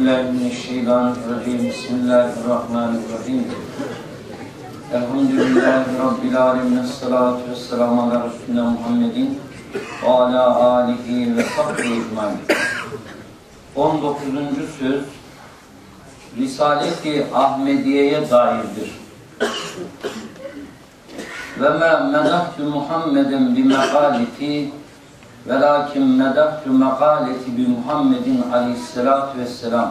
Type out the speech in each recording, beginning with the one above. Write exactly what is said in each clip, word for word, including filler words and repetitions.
Euzubillahimineşşeytanirracim. Bismillahirrahmanirrahim. Elhamdülillahi Rabbil alemin. Esselatu vesselamu ala Resulina Muhammedin ve ala alihi ve sahbihi ecmaîn. on dokuzuncu söz Risalet-i Ahmediye'ye dairdir. Ve ma medahtu Muhammeden bi mekaleti velakin medahtu mekaleti bi Muhammedin aleyhissalatu vesselam.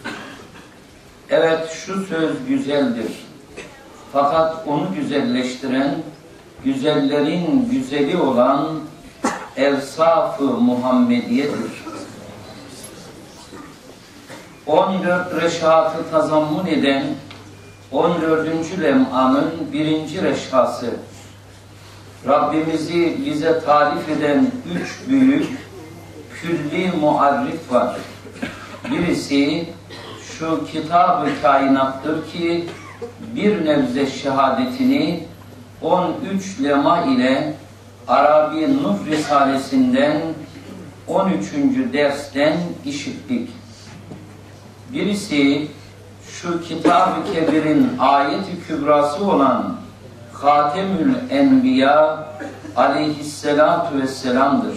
Evet, şu söz güzeldir. Fakat onu güzelleştiren, güzellerin güzeli olan Evsaf-ı Muhammediye'dir. on dört reşatı tazammun eden on dördüncü lem'anın birinci reşhası, Rabbimizi bize tarif eden üç büyük külli muarrif var. Birisi şu kitab-ı kainattır ki bir nebze şehadetini on üç lema ile Arabi Nur Risalesinden on üçüncü dersten işittik. Birisi şu Kitab-ı Kebir'in ayet-i kübrası olan Hatemül Enbiya aleyhisselatu vesselam'dır.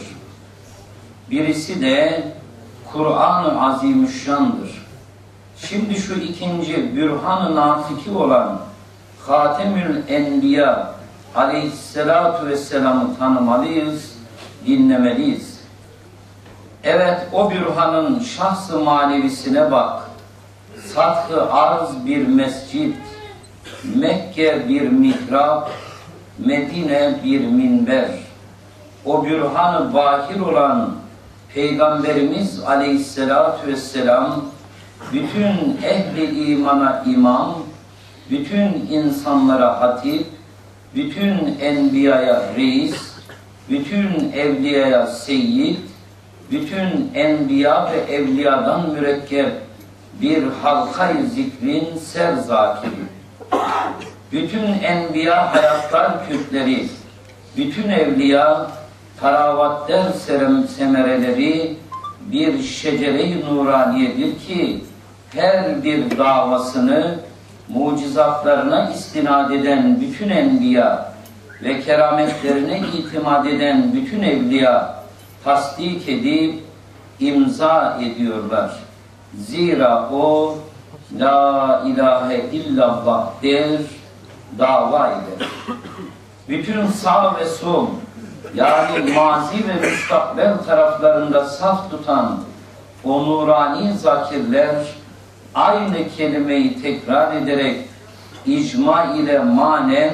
Birisi de Kur'an-ı Azimüşşan'dır. Şimdi şu ikinci Bürhan-ı Natiki olan Hatemül Enbiya aleyhisselatu vesselam'ı tanımalıyız, dinlemeliyiz. Evet, o bürhanın şahs-ı manevisine bak. Sath-ı arz bir mescid, Mekke bir mihrap, Medine bir minber. O bürhan-ı bahir olan Peygamberimiz aleyhissalatu vesselam, bütün ehli imana imam, bütün insanlara hatip, bütün enbiyaya reis, bütün evliyaya seyyid, bütün enbiya ve evliyadan mürekkep bir halka-i zikrin serzakiri. Bütün enbiya hayatlar kütleri, bütün evliya taravatler semereleri bir şecere-i nuraniyedir ki her bir davasını mucizatlarına istinad eden bütün enbiya ve kerametlerine itimat eden bütün evliya tasdik edip imza ediyorlar. Zira o La ilahe illallah der, dava eder. Bütün sağ ve sol, yani mazi ve müstakbel taraflarında saf tutan o nurani zakirler aynı kelimeyi tekrar ederek icma ile manen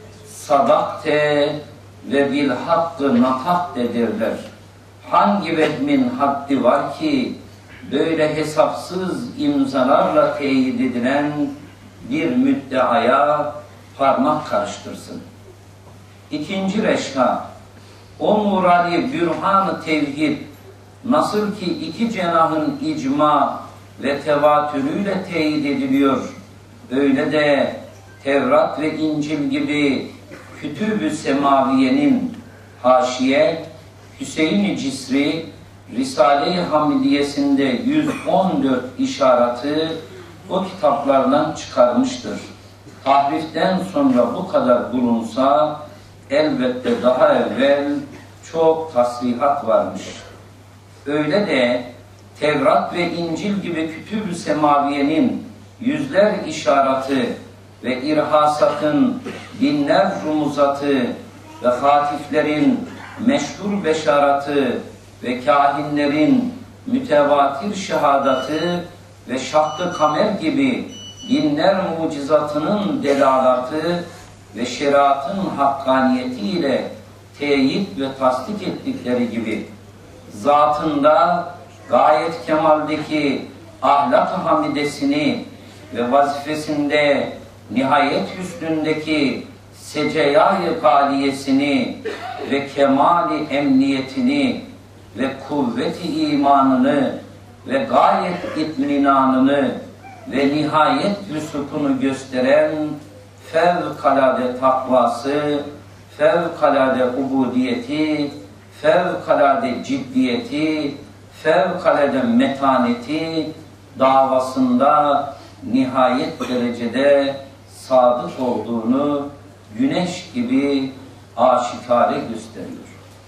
sadakte ve bil hakkı natakte derler. Hangi vehmin haddi var ki böyle hesapsız imzalarla teyit edilen bir müddeaya parmak karıştırsın. İkinci reşha, o nurani bürhan-ı tevhid nasıl ki iki cenahın icma ve tevatürüyle teyit ediliyor, öyle de Tevrat ve İncil gibi Kütüb-ü Semaviye'nin haşiye, Hüseyin-i Cisri, Risale-i Hamidiyesinde yüz on dört işareti o kitaplardan çıkarmıştır. Tahriften sonra bu kadar bulunsa elbette daha evvel çok tasrihat varmış. Öyle de Tevrat ve İncil gibi Kütüb-ü Semaviye'nin yüzler işareti ve irhasatın binler rumuzatı ve hatiflerin meşhur beşaratı ve kahinlerin mütevatir şehadatı ve şakkı kamer gibi binler mucizatının delalatı ve şeriatın hakkaniyetiyle teyit ve tasdik ettikleri gibi zatında gayet kemaldeki ahlak-ı hamidesini ve vazifesinde nihayet hüsnündeki seceyâ-i gâliyesini ve kemali emniyetini ve kuvvet-i imanını ve gayet itminanını ve nihayet vüsukunu gösteren fevkalade takvası, fevkalade ubudiyeti, fevkalade ciddiyeti, fevkalade metaneti, davasında nihayet derecede sadık olduğunu güneş gibi aşikare gösteriyor.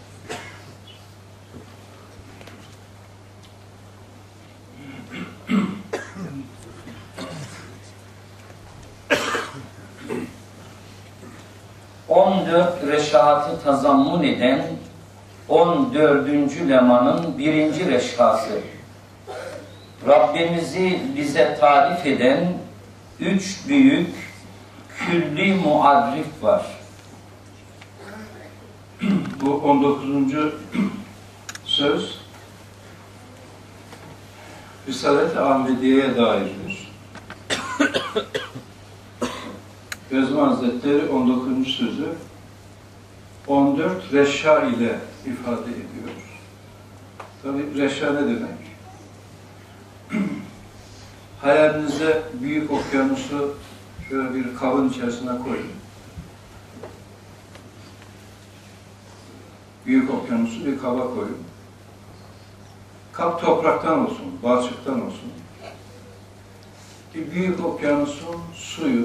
on dört reşatı tazammun eden on dördüncü lemanın birinci reşhası. Rabbimizi bize tarif eden üç büyük külli muarrif var. Bu on dokuzuncu söz Risalet-i Ahmediye'ye dairdir. Gözüm Hazretleri on dokuzuncu sözü on dört reşa ile ifade ediyor. Tabi reşa ne demek? Hayalinize büyük okyanusu şöyle bir kabın içerisine koyun. Büyük okyanusu bir kaba koyun. Kap topraktan olsun, balçıktan olsun. Bir büyük okyanusun suyu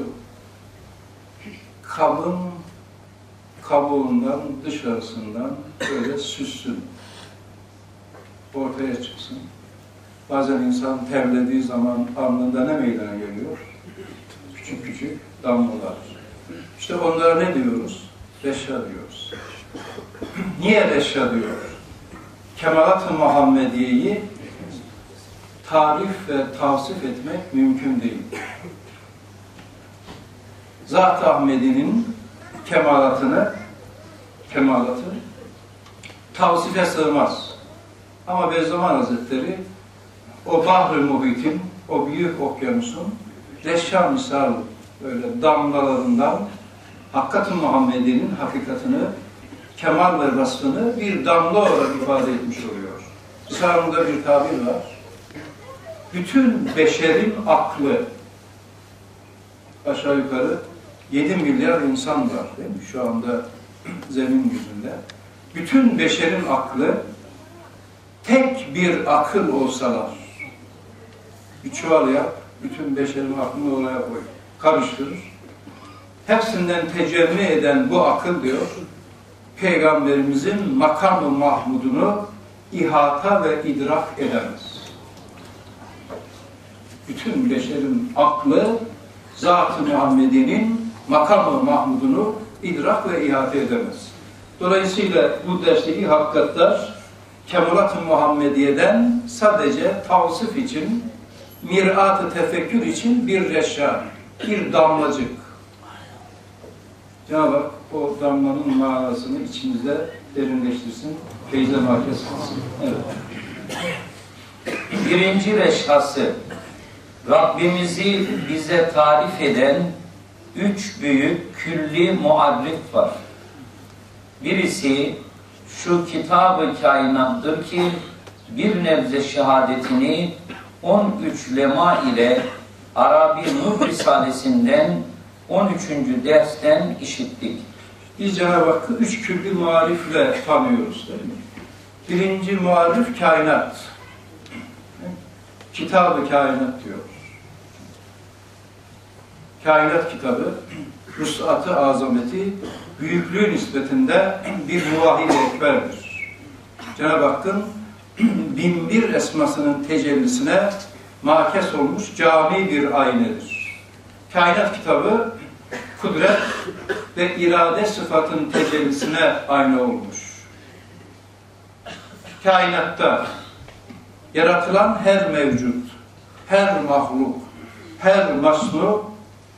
kabın kabuğundan, dışarısından böyle süssün. Ortaya çıksın. Bazen insan terlediği zaman alnında ne meydana geliyor? Küçük küçük damlalar. İşte onlara ne diyoruz? Reşa diyoruz. Niye reşa diyor? Kemalat-ı Muhammediye'yi tarif ve tavsif etmek mümkün değil. Zat-ı Ahmedi'nin kemalatını kemalatı tavsife sığmaz. Ama Bediüzzaman Hazretleri o Bahr-ı Muhit'in, o büyük okyanusun reşa misal böyle damlalarından Hakkat-ı Muhammedi'nin hakikatini, kemal ve vasfını bir damla olarak ifade etmiş oluyor. Risale'de bir tabir var. Bütün beşerin aklı, aşağı yukarı yedi milyar insan var değil mi? Şu anda zemin yüzünde. Bütün beşerin aklı tek bir akıl olsalar, bir çuval yap, bütün beşerin aklını oraya koy, karıştırır. Hepsinden tecelli eden bu akıl diyor, Peygamberimizin makam-ı mahmudunu ihata ve idrak edemez. Bütün beşerin aklı Zat-ı Muhammedi'nin makam-ı mahmudunu idrak ve ihate edemez. Dolayısıyla bu dersteki hakikatler Kemalat-ı Muhammediye'den sadece tavsif için, mirat-ı tefekkür için bir reşa, bir damlacık. Cenab-ı Hak o damlanın manasını içimizde derinleştirsin, feyze mahkes kılsın. Evet. Birinci reşhası, Rabbimizi bize tarif eden üç büyük külli muarrif var. Birisi şu kitab-ı kainattır ki bir nebze şehadetini on üç lema ile Arabi Nur Risalesinden on üçüncü dersten işittik. Biz Cenab-ı Hakk'ı üç külli muarifle tanıyoruz değil mi? Birinci muarif kainat. Kitab-ı kainat diyor. Kainat kitabı, vus'at-ı azameti, büyüklüğü nispetinde bir muvahhid-i ekberdir. Cenab-ı Hakk'ın bin bir esmasının tecellisine makes olmuş cami bir aynedir. Kainat kitabı, kudret ve irade sıfatın tecellisine ayna olmuş. Kainatta yaratılan her mevcut, her mahluk, her masnu,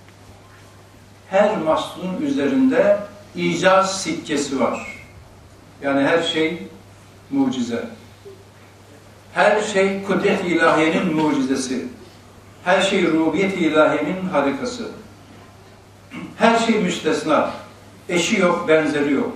her masnun üzerinde icaz sikkesi var. Yani her şey mucize. Her şey kudret-i ilahiyenin mucizesi. Her şey rububiyet-i ilahiyenin harikası. Her şey müstesna. Eşi yok, benzeri yok.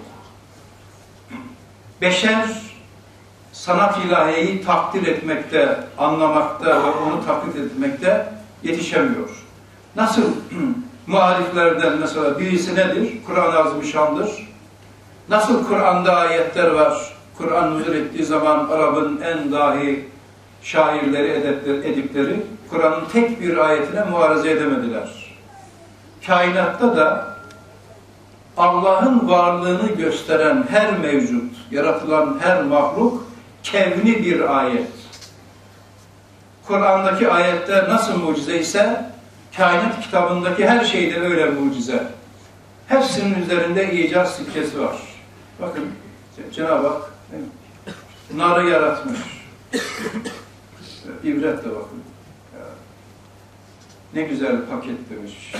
Beşer sanat ilahiyeyi takdir etmekte, anlamakta ve onu taklit etmekte yetişemiyor. Nasıl muhariflerden mesela birisi nedir? Kur'an-ı Azimüşşan'dır. Nasıl Kur'an'da ayetler var? Kur'an nuzul ettiği zaman Arap'ın en dahi şairleri, edepleri, edipleri Kur'an'ın tek bir ayetine muaraze edemediler. Kainatta da Allah'ın varlığını gösteren her mevcut, yaratılan her mahluk kevni bir ayet. Kur'an'daki ayetler nasıl mucize ise kainat kitabındaki her şeyde öyle mucize. Hepsinin üzerinde icaz sikkesi var. Bakın Cenab-ı Hak narı yaratmış. İbretle bakın. Ne güzel paketlemiş.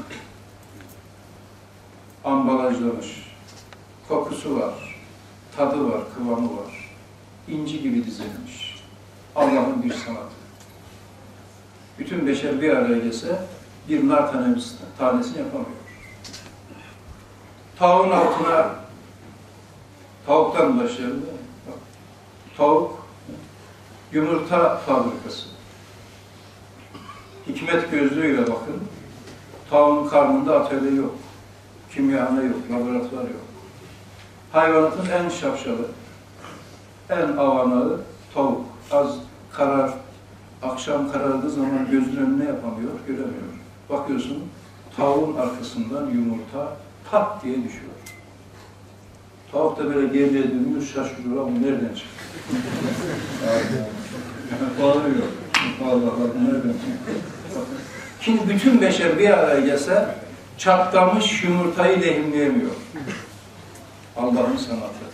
Ambalajlamış. Kokusu var. Tadı var, kıvamı var. İnci gibi dizilmiş. Allah'ın bir sanatı. Bütün beşer bir araya gelse bir nar tanesini yapamıyor. Tavuğun altına tavuktan başlayalım değil mi? Tavuk yumurta fabrikası. Hikmet gözlüğüyle bakın. Tavuğun karnında atölye yok. Kimyahane yok, laboratuvar yok. Hayvanatın en şapşalı, en avanağı tavuk. Az karar, akşam karardığı zaman gözünün önüne yapamıyor, göremiyor. Bakıyorsun, tavuğun arkasından yumurta pat diye düşüyor. Tavuk da böyle geriye dönüyor, şaşırıyor, ama nereden çıktı? Bağırıyor. Allah Allah, nereden çıktı? Şimdi bütün beşer bir araya gelse, çatlamış yumurtayı lehimleyemiyor. Allah'ın sanatı.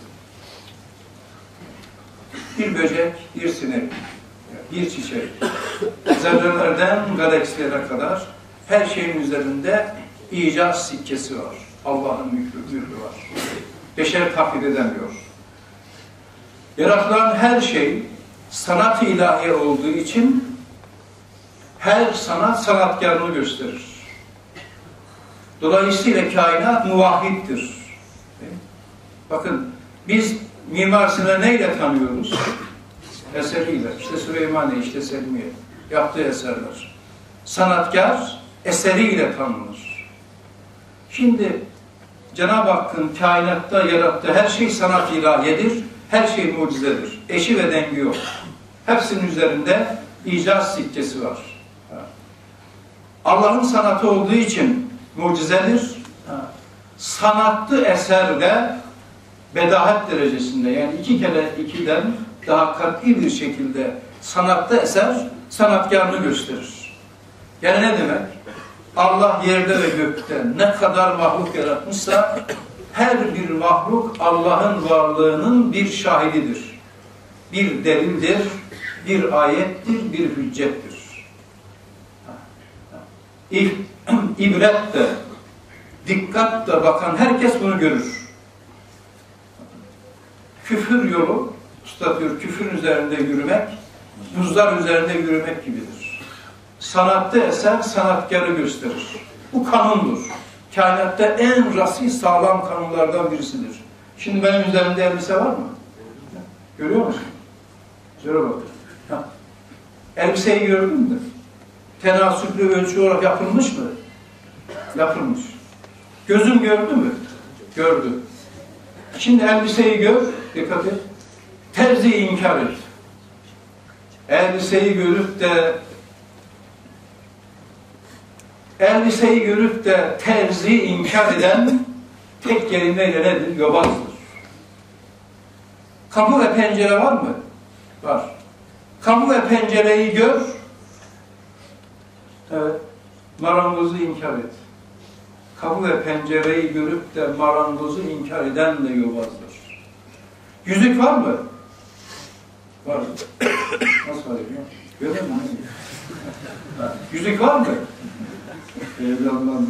Bir böcek, bir sinek, bir çiçek, zerrelerden galaksilere kadar her şeyin üzerinde icaz sikkesi var. Allah'ın mührü, mührü var. Beşer taklit edemiyor. Yaratılan her şey sanat-ı ilahi olduğu için her sanat sanatkarını gösterir. Dolayısıyla kainat muvahhiddir. Bakın biz Mimar Sinan neyle tanıyoruz? Eseriyle. İşte Süleymaniye, işte Selimiye. Yaptığı eserler. Sanatkar eseriyle tanınır. Şimdi Cenab-ı Hakk'ın kainatta yarattığı her şey sanat ilahiyedir. Her şey mucizedir. Eşi ve dengi yok. Hepsinin üzerinde icaz sikkesi var. Allah'ın sanatı olduğu için mucizedir. Sanatlı eserde bedahat derecesinde, yani iki kere ikiden daha kat'i bir şekilde sanatlı eser sanatkarını gösterir. Yani ne demek? Allah yerde ve gökte ne kadar mahluk yaratmışsa her bir mahluk Allah'ın varlığının bir şahididir. Bir delildir, bir ayettir, bir hüccettir. İbretle, dikkatle bakan herkes bunu görür. Küfür yolu, usta diyor, küfür üzerinde yürümek, buzlar üzerinde yürümek gibidir. Sanatta eser, sanatkarı gösterir. Bu kanundur. Kainatta en rasi sağlam kanunlardan birisidir. Şimdi benim üzerimde elbise var mı? Görüyor musun? Şöyle bakın. Elbiseyi gördün mü? Tenasüplü ölçü olarak yapılmış mı? Yapılmış. Gözün gördü mü? Gördü. Şimdi elbiseyi gör, dikkat et. Terziyi inkar et. Elbiseyi görüp de elbiseyi görüp de terziyi inkar eden tek kelimeyle nedir? Yobazdır. Kapı ve pencere var mı? Var. Kapı ve pencereyi gör. Evet. Marangozu inkar et. Kapı ve pencereyi görüp de marangozu inkar eden de yobazdır. Yüzük var mı? Var. Nasıl var ya? Görüyor musun? Yüzük var mı? Evladından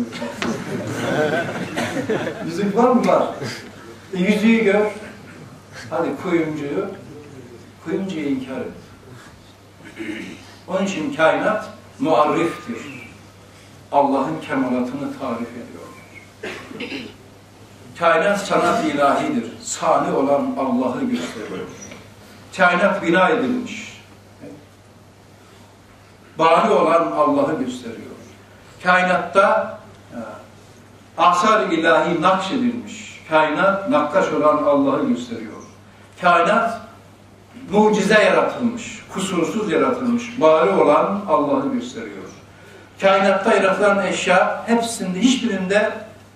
yüzük var mı? Var. E, yüzüğü gör. Hadi kuyumcuyu, kuyumcuyu inkar et. Onun için kainat muarriftir. Allah'ın kemalatını tarif ediyor. Kainat sanat ilahidir. Sani olan Allah'ı gösteriyor. Kainat bina edilmiş. Bani olan Allah'ı gösteriyor. Kainatta asar-ı ilahi nakşedilmiş. Kainat nakkaş olan Allah'ı gösteriyor. Kainat mucize yaratılmış, kusursuz yaratılmış, bari olan Allah'ı gösteriyor. Kainatta yaratılan eşya hepsinde, hiçbirinde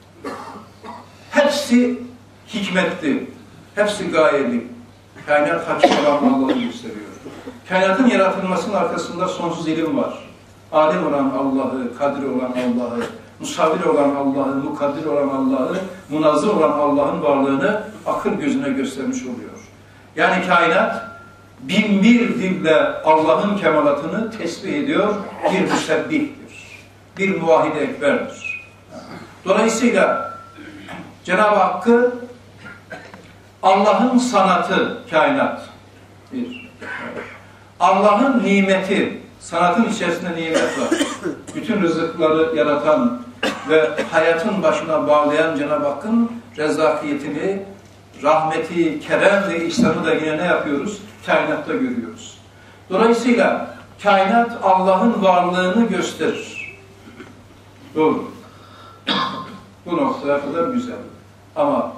hepsi hikmetli, hepsi gayeli. Kainat hakiki olan Allah'ı gösteriyor. Kainatın yaratılmasının arkasında sonsuz ilim var. Alim olan Allah'ı, kadir olan Allah'ı, musavvir olan Allah'ı, mukaddir olan Allah'ı, munazzır olan Allah'ın varlığını akıl gözüne göstermiş oluyor. Yani kainat bin bir dille Allah'ın kemalatını tesbih ediyor, bir müsebbihtir, bir muvahhid-i ekberdir. Dolayısıyla Cenab-ı Hakk'ı Allah'ın sanatı, kainat, bir. Allah'ın nimeti, sanatın içerisinde nimet var. Bütün rızıkları yaratan ve hayatın başına bağlayan Cenab-ı Hakk'ın rezzakiyetini, rahmeti, kerem ve ihsanı da yine ne yapıyoruz? Kainatta görüyoruz. Dolayısıyla kainat Allah'ın varlığını gösterir. Doğru. Bu noktaya kadar güzel. Ama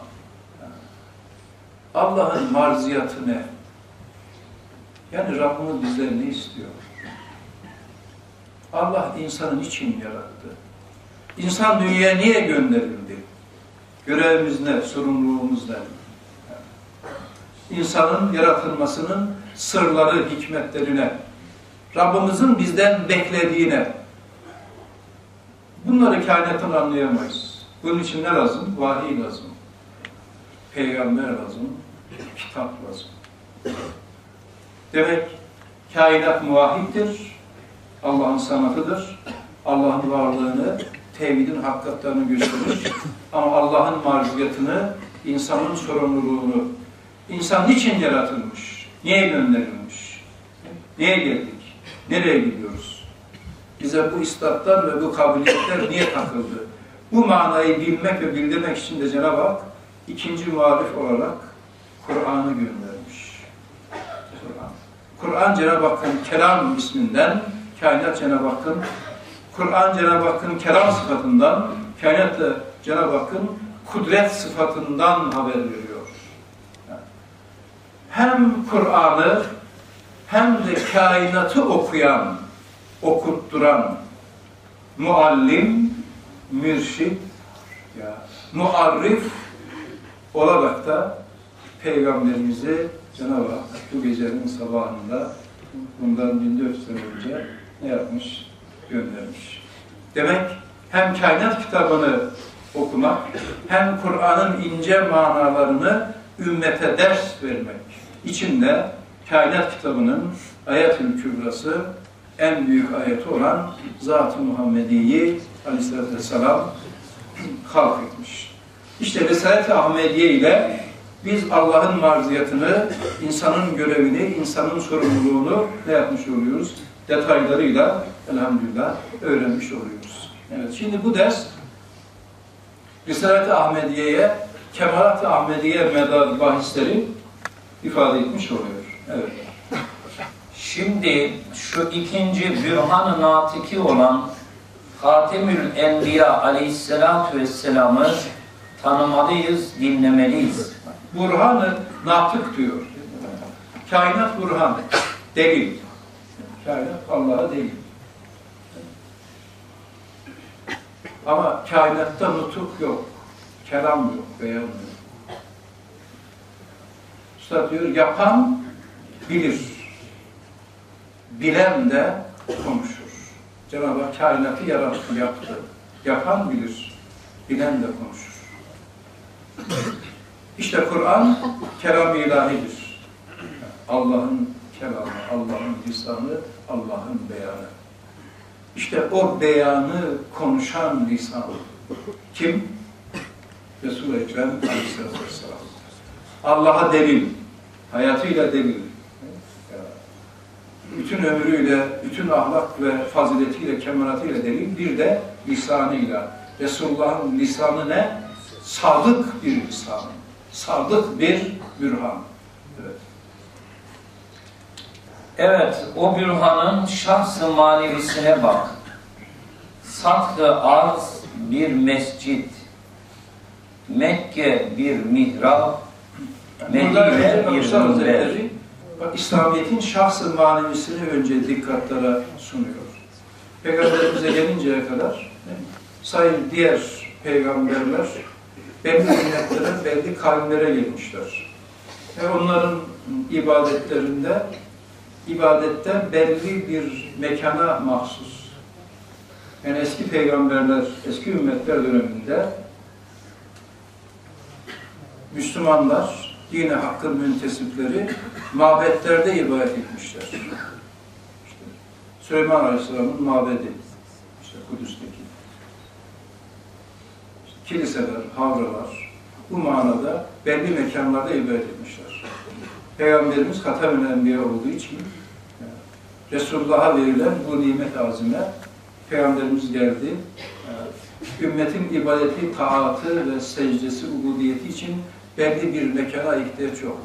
Allah'ın marziyatı ne? Yani Rabbimiz bizden ne istiyor? Allah insanı niçin yarattı? İnsan dünyaya niye gönderildi? Görevimiz ne? Sorumluluğumuz ne? İnsanın yaratılmasının sırları, hikmetlerine, Rabbimizin bizden beklediğine, bunları kainattan anlayamayız. Bunun için ne lazım? Vahiy lazım. Peygamber lazım. Kitap lazım. Demek kainat muvahhiddir. Allah'ın sanatıdır. Allah'ın varlığını, tevhidin hakikatlerini gösterir. Ama Allah'ın maruziyatını, insanın sorumluluğunu, insan niçin yaratılmış? Niye gönderilmiş? Niye geldik? Nereye gidiyoruz? Bize bu istatlar ve bu kabiliyetler niye takıldı? Bu manayı bilmek ve bildirmek için de Cenab-ı Hak ikinci muhalif olarak Kur'an'ı göndermiş. Kur'an. Kur'an Cenab-ı Hakk'ın kelam isminden, kainat Cenab-ı Hakk'ın, Kur'an Cenab-ı Hakk'ın kelam sıfatından, kainat da Cenab-ı Hakk'ın kudret sıfatından haber veriyor. Hem Kur'an'ı hem de kainatı okuyan, okutturan muallim, mürşid, ya, muarrif olarak da Peygamberimizi Cenab-ı Hak bu gecenin sabahında bundan bin dört yüz sene önce ne yapmış? Göndermiş. Demek hem kainat kitabını okumak, hem Kur'an'ın ince manalarını ümmete ders vermek için de kainat kitabının Ayet-ül Kübrası en büyük ayeti olan Zat-ı Muhammediye'yi Aleyhisselatü Vesselam halk etmiş. İşte Risalet-i Ahmediye ile biz Allah'ın marziyatını, insanın görevini, insanın sorumluluğunu ne yapmış oluyoruz? Detaylarıyla elhamdülillah öğrenmiş oluyoruz. Evet, şimdi bu ders Risalet-i Ahmediye'ye, Kemalat-ı Ahmediye medar bahisleri ifade etmiş oluyor. Evet. Şimdi şu ikinci Bürhan-ı Natiki olan Hatemül Enbiya Aleyhisselatü Vesselam'ı tanımalıyız, dinlemeliyiz. Burhan-ı Natık diyor. Kainat burhan, delil. Kainat Allah'a delil. Ama kainatta nutuk yok, kelam yok, beyan yok. Üstad diyor, yapan bilir, bilen de konuşur. Cenab-ı Hak kainatı yarattı, yaptı. Yapan bilir, bilen de konuşur. İşte Kur'an kelam-ı ilahidir. Allah'ın kelamı, Allah'ın lisanı, Allah'ın beyanı. İşte o beyanı konuşan lisan. Kim? Resul-i Ekrem Aleyhisselatü Vesselam. Allah'a delil, hayatıyla delil. Bütün ömrüyle, bütün ahlak ve faziletiyle, kemalatıyla delil. Bir de lisanıyla. Resulullah'ın lisanı ne? Sadık bir lisan. Sadık bir bürhan. Evet. Evet, o bürhanın şahs-ı manevisine bak. Sath-ı arz bir mescit, Mekke bir mihrap, Medine bir minber. Bak, İslamiyet'in şahs-ı manevisini önce dikkatlere sunuyor. Peygamberimize gelinceye kadar sayın diğer peygamberler belli milletlere, belli kavimlere gelmişler. Ve onların ibadetlerinde, ibadette belli bir mekana mahsus. Yani eski peygamberler, eski ümmetler döneminde Müslümanlar, dine hakkın müntesipleri mabetlerde ibadet etmişler. İşte Süleyman Aleyhisselam'ın mabedi, işte Kudüs'teki. İşte kiliseler, havralar, bu manada belli mekanlarda ibadet etmişler. Peygamberimiz Hatem-ül Enbiya olduğu için yani Resulullah'a verilen bu nimet azime Peygamberimiz geldi. Yani ümmetin ibadeti, taatı ve secdesi, ubudiyeti için belli bir mekana ihtiyaç yok.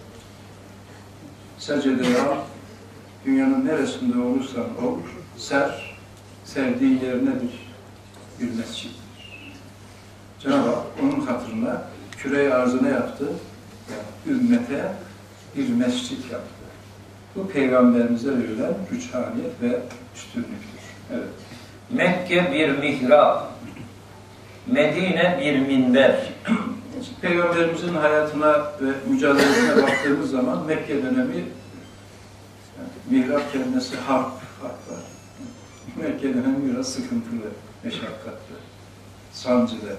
Secdede al, dünyanın neresinde olursan ol, ser, sevdiğin yer nedir? Bir mescittir. Cenab-ı Hak onun hatırına küre-i arzına yaptı, yani ümmete bir mescit yaptı. Bu Peygamberimize verilen rüçhaniyet ve üstünlüktür. Evet. Mekke bir mihrap, Medine bir minber. Peygamberimizin hayatına ve mücadelesine baktığımız zaman Mekke dönemi, yani mihrap kelimesi harp, harp var. Mekke dönemi biraz sıkıntılı, meşakkatli, sancılı.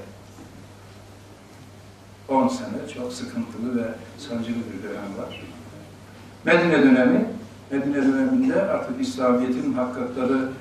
on sene çok sıkıntılı ve sancılı bir dönem var. Medine dönemi, Medine döneminde artık İslamiyet'in hakikatları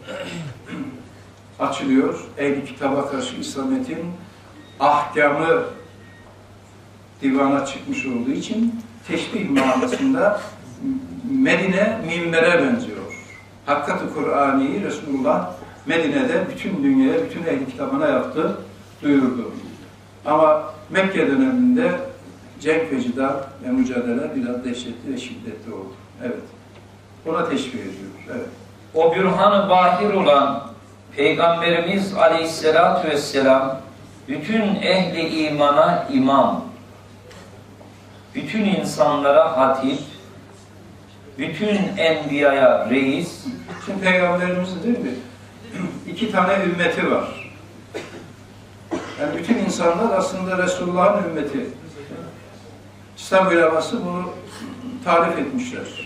açılıyor. Ehl-i kitaba karşı İslamiyet'in ahkamı divana çıkmış olduğu için teşbih manasında Medine minbere benziyor. Hakikat-ı Kur'ani'yi Resulullah Medine'de bütün dünyaya, bütün ehl-i kitabına yaptı, duyurdu. Ama Mekke döneminde cenk ve cidal ve mücadele biraz dehşetli ve şiddetli oldu. Evet. Ona teşbih ediyoruz. Evet. O bürhan-ı bahir olan Peygamberimiz Aleyhisselatü Vesselam bütün ehli imana imam, bütün insanlara hatip, bütün enbiyaya reis. Şimdi Peygamberimizin değil mi? İki tane ümmeti var. Yani bütün insanlar aslında Resulullah'ın ümmeti. İslam uleması bunu tarif etmişler.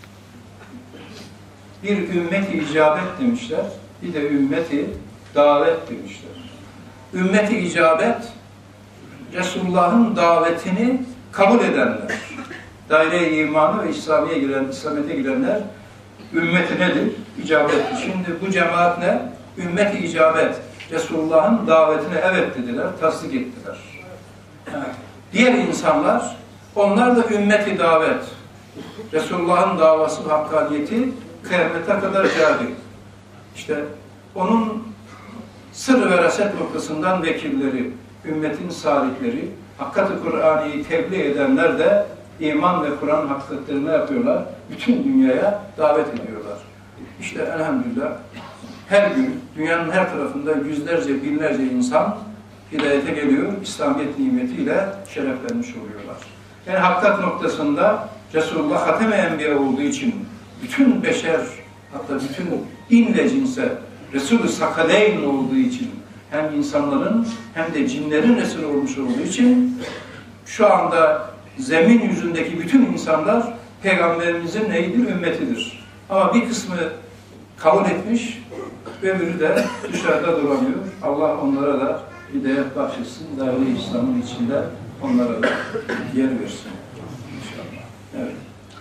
Bir ümmeti icabet demişler, bir de ümmeti davet demişler. Ümmeti icabet, Resulullah'ın davetini kabul edenler. Daire-i imanı ve İslamiyet'e giren, İslamiyet'e girenler ümmeti nedir? İcabettir. Şimdi bu cemaat ne? Ümmeti icabet. Resulullah'ın davetine evet dediler, tasdik ettiler. Yani diğer insanlar, onlar da ümmeti davet. Resulullah'ın davası, hakkaniyeti kıyamete kadar cari. İşte onun sır ve reset noktasından vekilleri, ümmetin salihleri, hakikat-ı Kur'an'ı tebliğ edenler de iman ve Kur'an hakikatlerini yapıyorlar. Bütün dünyaya davet ediyorlar. İşte elhamdülillah her gün dünyanın her tarafında yüzlerce, binlerce insan hidayete geliyor. İslamiyet nimetiyle şereflenmiş oluyorlar. Yani hakikat noktasında Resulullah Hatem-i Enbiya olduğu için bütün beşer, hatta bütün in ve cinse Resul-i Sakaleyn olduğu için hem insanların hem de cinlerin Resul olmuş olduğu için şu anda zemin yüzündeki bütün insanlar Peygamberimizin neyidir? Ümmetidir. Ama bir kısmı kabul etmiş, öbürü de dışarıda dolanıyor. Allah onlara da hidayet bahşetsin, daire-i İslam'ın içinde onlara da yer versin. İnşallah. Evet.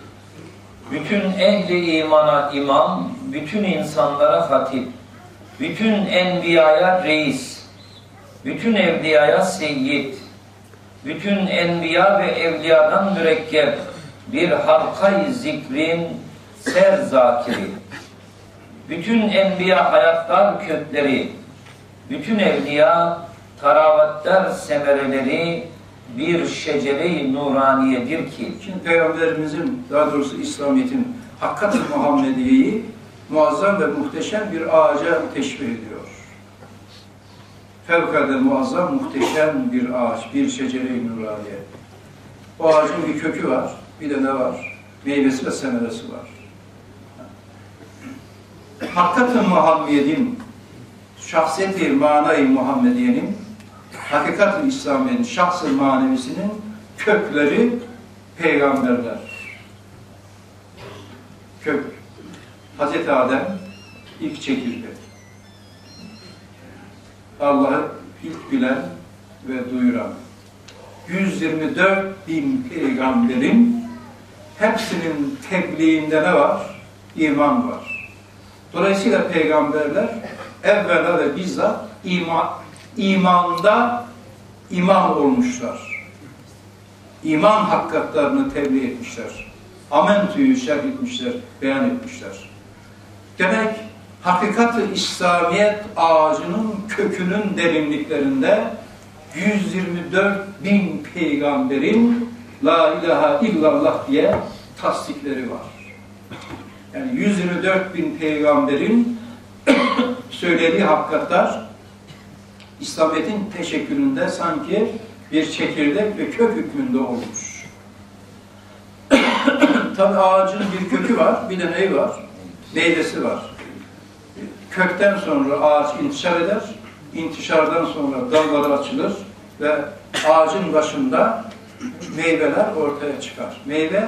Bütün ehli imana imam, bütün insanlara hatip, bütün enbiyaya reis, bütün evliyaya seyyid, bütün enbiya ve evliyadan mürekkep bir halka-i zikrin ser zakiri, bütün enbiya hayatlar kökleri, bütün evliya taravatlar semereleri bir şecere-i nuraniyedir ki. Şimdi Peygamberimizin, daha doğrusu İslamiyet'in hakikat-ı Muhammediye'yi muazzam ve muhteşem bir ağaca teşbih ediyor. Fevkalade muazzam, muhteşem bir ağaç, bir şecere-i nuraniye. O ağacın bir kökü var, bir de ne var? meyvesi ve semeresi var. Hakikat-ı Muhammed'in, şahsiyeti manayı Muhammediye'nin, hakikat-ı İslamiye'nin, şahs-ı manevisinin kökleri peygamberler. Kök. Hazreti Adem ilk çekirge. Allah'ı ilk bilen ve duyuran. yüz yirmi dört bin peygamberin hepsinin tebliğinde ne var? İman var. Dolayısıyla peygamberler evvela ve bizzat iman, imanda imam olmuşlar. İman hakikatlarını tebliğ etmişler. Amentü'yü şerh etmişler, beyan etmişler. Demek hakikat-ı İslamiyet ağacının kökünün derinliklerinde yüz yirmi dört bin peygamberin La ilahe illallah diye tasdikleri var. Yani yüz yirmi dört bin peygamberin söylediği hakikatler İslamiyet'in teşekkülünde sanki bir çekirdek ve kök hükmünde olmuş. Tabi ağacın bir kökü var, bir de neyi var? Meyvesi var. Kökten sonra ağaç intişar eder, intişardan sonra dalları açılır ve ağacın başında meyveler ortaya çıkar. Meyve,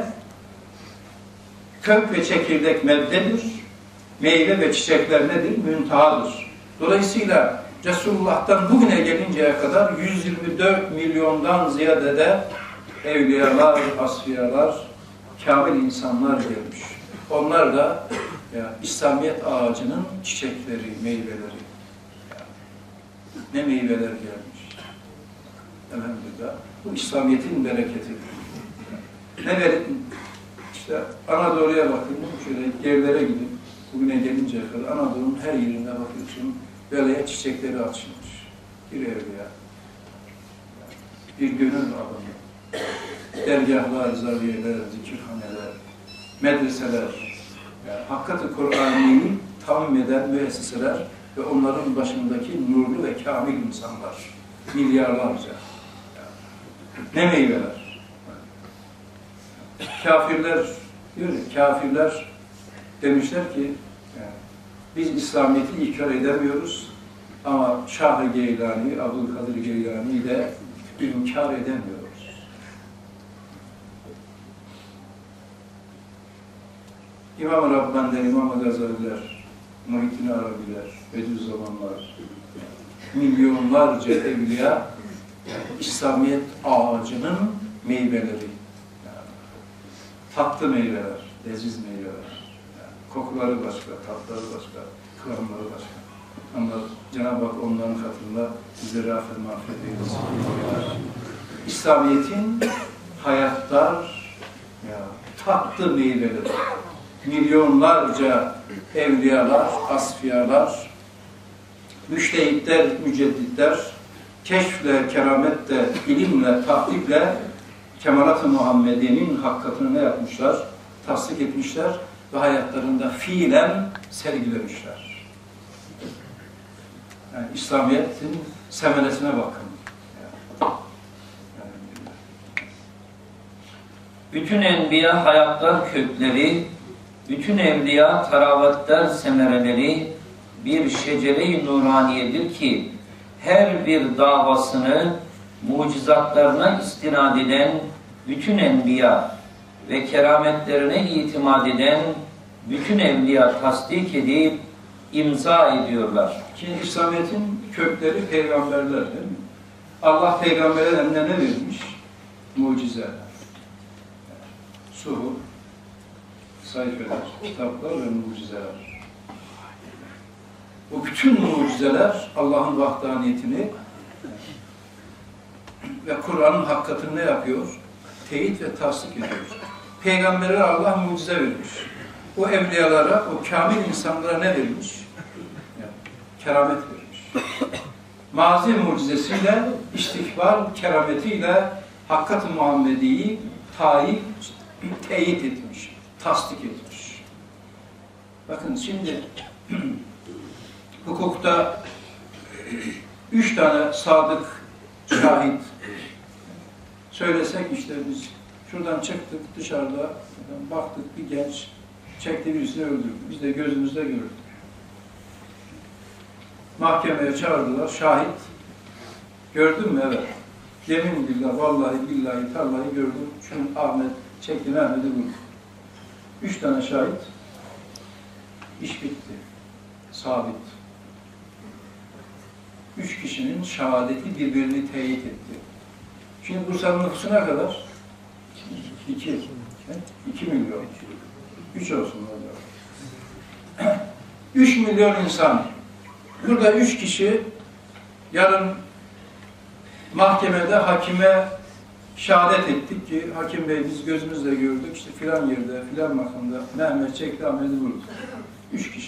kök ve çekirdek maddedir. Meyve ve çiçekler nedir? Müntahadır. Dolayısıyla Resulullah'tan bugüne gelinceye kadar yüz yirmi dört milyondan ziyade de evliyalar, asfiyalar, kamil insanlar gelmiş. Onlar da ya, İslamiyet ağacının çiçekleri, meyveleri. Ya, ne meyveler gelmiş. Elhamdülillah. Bu İslamiyet'in bereketi. Ne verin? İşte Anadolu'ya bakın, şöyle gerlere gidin. Bugüne gelinceye kadar Anadolu'nun her yerine bakıyorsun. Böyle çiçekleri açılmış. Bir evliya. Bir gönül adamı. Dergahlar, zaviyeler, zikirhaneler, medreseler. Yani hakikat-ı Kur'an'ı tamim eden müesseseler ve onların başındaki nurlu ve kamil insanlar. Milyarlarca. Ne meyveler. Kafirler diyor ya, kafirler demişler ki yani, biz İslamiyet'i inkar edemiyoruz ama Şah-ı Geylani, Abdülkadir Geylani'yi de inkar edemiyoruz. İmam-ı Rabbani'ler, İmam-ı Gazaliler, Muhittin Arabiler, Bediüzzamanlar, milyonlarca evliya İslamiyet ağacının meyveleri. Yani, tatlı meyveler, leziz meyveler. Yani, kokuları başka, tatları başka, kıvamları başka. Ama Cenab-ı Hak onların katında bize rafet mağfiret eylesin. İslamiyet'in hayatlar, ya, tatlı meyveleri. Milyonlarca evliyalar, asfiyalar, müştehitler, mücedditler, keşfle, kerametle, ilimle, tahkikle Kemalat-ı Muhammediye'nin hakikatini ne yapmışlar? Tasdik etmişler ve hayatlarında fiilen sergilemişler. Yani İslamiyet'in semeresine bakın. Yani, yani. Bütün enbiya hayatlar kökleri, bütün evliya taravatlar semereleri bir şecere-i nuraniyedir ki her bir davasını mucizatlarına istinad eden bütün enbiya ve kerametlerine itimat eden bütün evliya tasdik edip imza ediyorlar. Şimdi İslamiyet'in kökleri peygamberler değil mi? Allah peygamberlerine ne vermiş? Mucize. Suhuf, sayfeler, kitaplar ve mucizeler. Bu bütün mucizeler Allah'ın vahdaniyetini ve Kur'an'ın hakikatini ne yapıyor? Teyit ve tasdik ediyor. Peygamberlere Allah mucize vermiş. O evliyalara, o kamil insanlara ne vermiş? Yani, keramet vermiş. Mazi mucizesiyle, istikbal kerametiyle Hakikat-ı Muhammedi'yi tayit, teyit etmiş, tasdik etmiş. Bakın şimdi hukukta üç tane sadık şahit söylesek işte biz Şuradan çıktık dışarıda, baktık bir genç çekti birisini öldürdü. Biz de gözümüzde gördük. Mahkemeye çağırdılar, şahit. Gördün mü? Evet. Yemin billah, vallahi billahi, tallahi gördüm. Şunu Ahmet çekti, Mehmet'i vurdu. Üç tane şahit. İş bitti. Sabit. Üç kişinin şehadeti birbirini teyit etti. Şimdi Bursa'nın nüfusu ne kadar? İki. İki milyon. Üç olsun. Üç milyon insan. Burada üç kişi yarın mahkemede hakime şehadet ettik ki hakim bey biz gözümüzle gördük işte filan yerde filan makamda Mehmet çekti Ahmet'i vurdu. Üç kişi.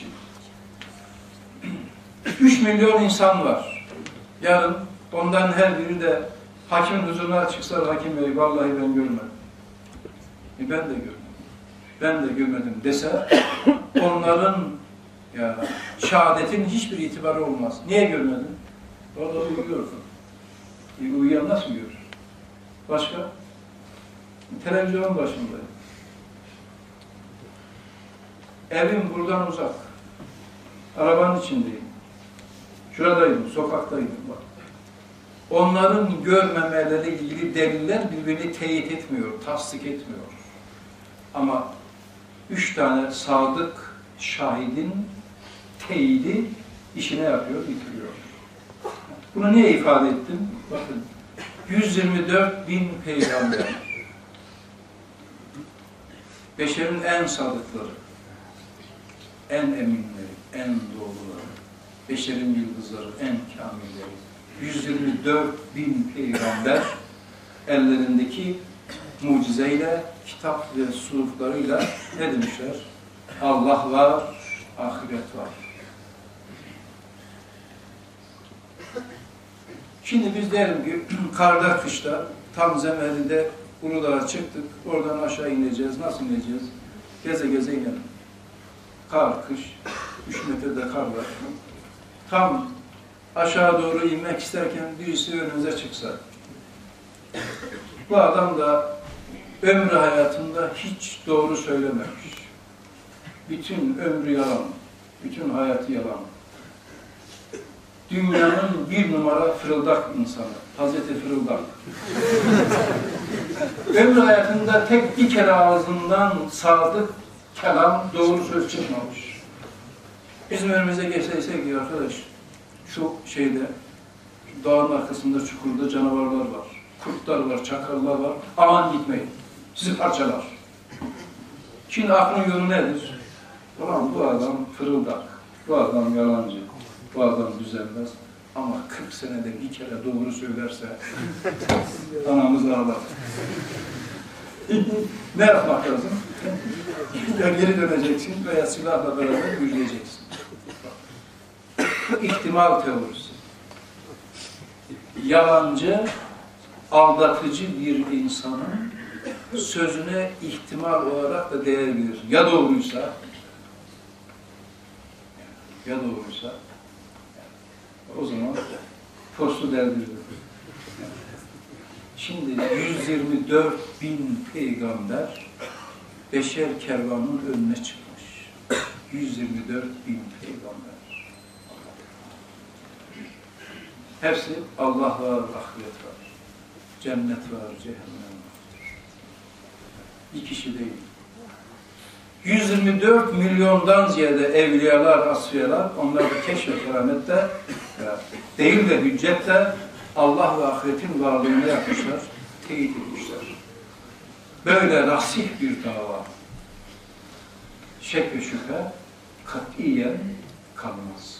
Üç milyon insan var. Yarın ondan her biri de hakimin huzuruna çıksa hakim bey vallahi ben görmedim. E ben de görmedim. Ben de görmedim dese onların ya şehadetin hiçbir itibarı olmaz. Niye görmedin? Orada uyuyordu. E, uyuyan nasıl görür? Başka? Televizyonun başındayım. Evim buradan uzak. Arabanın içindeyim. Şuradaydım, sokaktaydım. Bak. Onların görmemeleri ilgili deliller birbirini teyit etmiyor, tasdik etmiyor. Ama üç tane sadık şahidin teyidi işine yapıyor, bitiriyor. Bunu niye ifade ettim? Bakın, yüz yirmi dört bin peygamber, beşerin en sadıkları, en eminleri, en doğruları, beşerin yıldızları, en kamilleri, yüz yirmi dört bin peygamber ellerindeki mucizeyle, kitap ve suhuflarıyla ne demişler? Allah var, ahiret var. Şimdi biz diyelim ki karda, kışta, tam zemerinde Uludağ'a çıktık, oradan aşağı ineceğiz. Nasıl ineceğiz? Geze geze inelim. Kar, kış, üç metrede kar var. Tam aşağı doğru inmek isterken birisi önümüze çıksa, bu adam da ömrü hayatında hiç doğru söylememiş. Bütün ömrü yalan, bütün hayatı yalan. Dünyanın bir numara fırıldak insanı, Hazreti Fırıldak. Ömrü hayatında tek bir kere ağzından sadık kelam, doğru söz çıkmamış. Bizim önümüze geçseyse ki arkadaş, şu şeyde, şu dağın arkasında, çukurda canavarlar var, kurtlar var, çakallar var, aman gitmeyin, sizi parçalar. Şimdi aklın yolu nedir? Ulan bu adam fırıldak, bu adam yalancı, bu adam düzenmez. Ama kırk senede bir kere doğru söylerse anamız ağlar. Ne yapmak lazım? Ya geri döneceksin veya silahla beraber yürüyeceksin. İhtimal teorisi. Yalancı, aldatıcı bir insanın sözüne ihtimal olarak da değer verir. Ya doğruysa, ya doğruysa, o zaman postu derdir. Şimdi yüz yirmi dört bin peygamber beşer kervanın önüne çıkmış. yüz yirmi dört bin peygamber. Hepsi Allah var, ahiret var. Cennet var, cehennem var. Bir kişi değil. yüz yirmi dört milyondan ziyade evliyalar, asfiyalar, onlar da keşf ve keramette değil de hüccette Allah ve ahiretin varlığını yapmışlar, teyit etmişler. Böyle rasih bir dava, şek ve şüphe katiyen kalmaz.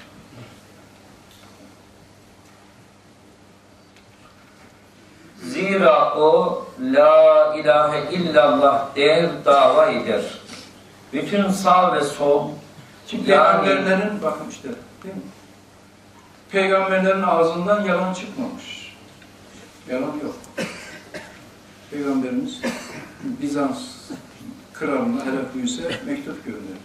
Zira o la ilahe illallah der, dava eder. Bütün sağ ve sol, Şimdi yani, peygamberlerin, bakın işte, değil mi? Peygamberlerin ağzından yalan çıkmamış. Yalan yok. Peygamberimiz Bizans kralına Heraklius'e mektup gönderdi.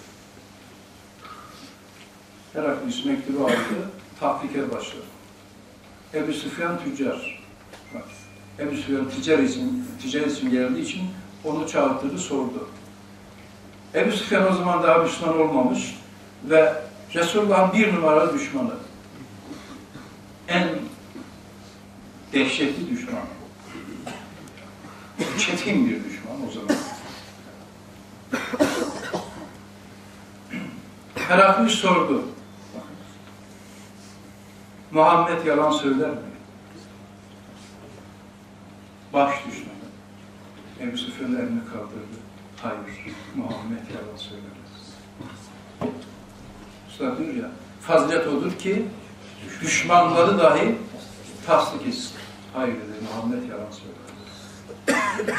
Heraklius mektubu aldı, tahkike başladı. Ebu Süfyan tüccar. Bak, Ebu Süfyan ticaret için, ticaret için geldiği için onu çağırttırdı, sordu. Ebu Süfyan o zaman daha Müslüman olmamış ve Resulullah'ın bir numaralı düşmanı. En dehşetli düşman. Çetin bir düşman o zaman. Heraklius sordu. Muhammed yalan söyler mi? Baş düşmanı. Ebu Süfyan elini kaldırdı. Hayır, Muhammed yalan söylemez. Üstad diyor ya, fazilet odur ki düşmanları dahi tasdik etsin. Hayır dedi, Muhammed yalan söylemez.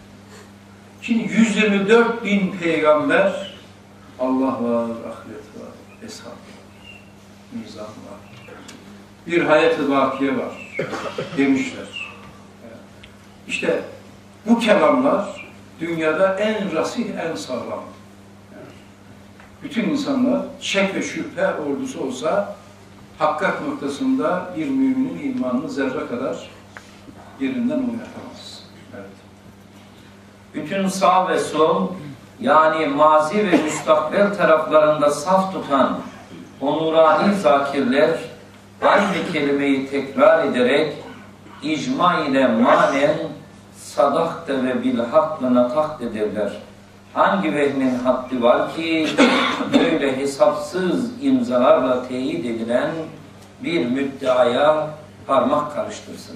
Şimdi yüz yirmi dört bin peygamber, Allah var, ahiret var, hesap var, mizan var. Bir hayat-ı bakiye var demişler. İşte bu kelamlar dünyada en rasih, en sağlam. Bütün insanlar şek ve şüphe ordusu olsa hakikat noktasında bir müminin imanını zerre kadar yerinden oynatamaz. Evet. Bütün sağ ve sol, yani mazi ve müstakbel taraflarında saf tutan o nurani zakirler aynı kelimeyi tekrar ederek icma ile manen sadakte ve bilhakle natakt ederler. Hangi vehmin haddi var ki böyle hesapsız imzalarla teyit edilen bir müddeaya parmak karıştırsın.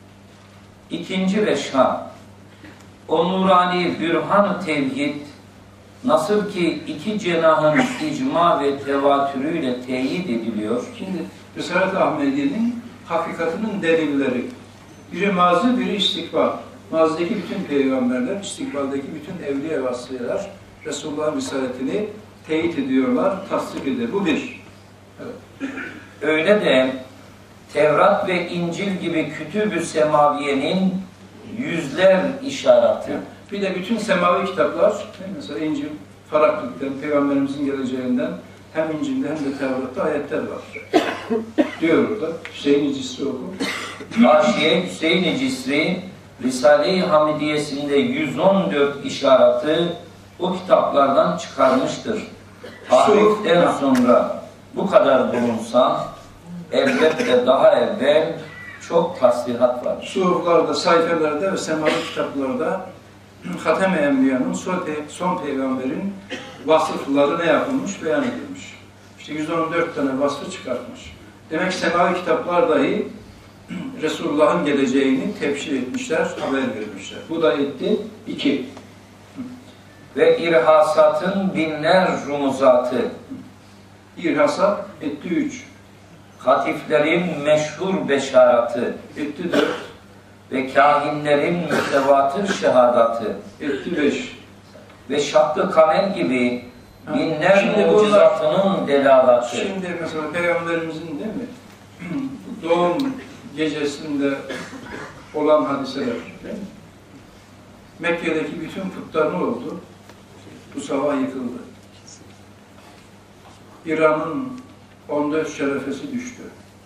İkinci reşha, o nurani bürhan-ı tevhid nasıl ki iki cenahın icma ve tevatürüyle teyit ediliyor. Şimdi Risalet-i Ahmediye'nin hakikatinin delilleri. Biri mazi, biri istikbal. Mazideki bütün peygamberler, istikbaldeki bütün evliya ve asliyeler Resulullah'ın risaletini teyit ediyorlar, tasdik ediyor. Bu bir. Evet. Öyle de Tevrat ve İncil gibi kütüb-ü semaviyenin yüzler işareti. Bir de bütün semavi kitaplar, mesela İncil, Faraklık'tan, Peygamberimizin geleceğinden hem İncil'de hem de Tevrat'ta ayetler var. Diyor orada. Hüseyin-i Cisri oku. Haşiye Hüseyin-i Cisri, Risale-i Hamidiyesinde yüz on dört işareti o kitaplardan çıkarmıştır. Tahriften sonra bu kadar bulunsa elbette daha evvel çok taslihat var. Suhuflarda, sayfelerde ve semavi kitaplarda Hatem-i Enbiya'nın son, pe son peygamberin vasıfları ne yapılmış, beyan edilmiş. İşte yüz on dört tane vasfı çıkartmış. Demek semavi kitaplar dahi Resulullah'ın geleceğini tebşir etmişler, haber vermişler. Bu da etti iki. Ve irhasatın binler rumuzatı. İrhasat etti üç. Hatiflerin meşhur beşaratı. Etti dört. Ve kahinlerin mütevatır şehadatı. Etti beş. Ve şakkı kamer gibi binler Şimdi mucizatının delalatı. Şimdi mesela Peygamberimizin değil mi? Doğum gecesinde olan hadiseler değil mi? Mekke'deki bütün putlar ne oldu? Bu sabah yıkıldı. İran'ın on dört şerefesi düştü.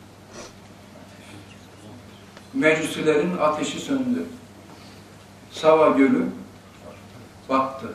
Mecusilerin ateşi söndü. Sava Gölü battı.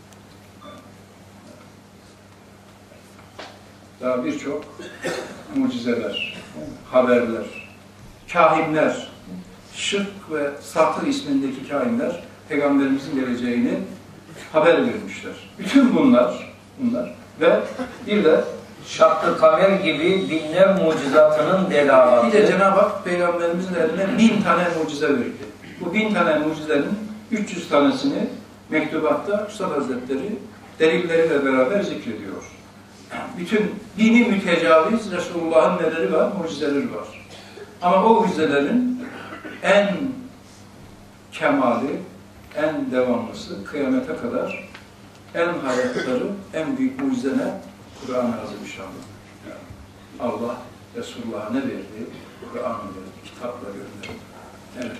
Daha birçok mucizeler, haberler, kahinler, Şırk ve Satır ismindeki kahinler Peygamberimizin geleceğini haber vermişler. Bütün bunlar, bunlar ve bir de Şakkı kamer gibi binler mucizatının delalatı. Bir de Cenab-ı Hak Peygamberimizin eline bin tane mucize verdi. Bu bin tane mucizenin üç yüz tanesini mektubatta Üstad Hazretleri delilleriyle beraber zikrediyor. Bütün dini mütecaviz Resulullah'ın neleri var? Mucizeleri var. Ama o mucizelerin en kemali, en devamlısı, kıyamete kadar en hayatları, en büyük mucizene Kur'an-ı Azimüşşan. Allah Resulullah'a ne verdi? Kur'an'ı verdi, kitapla gönderdi. Evet.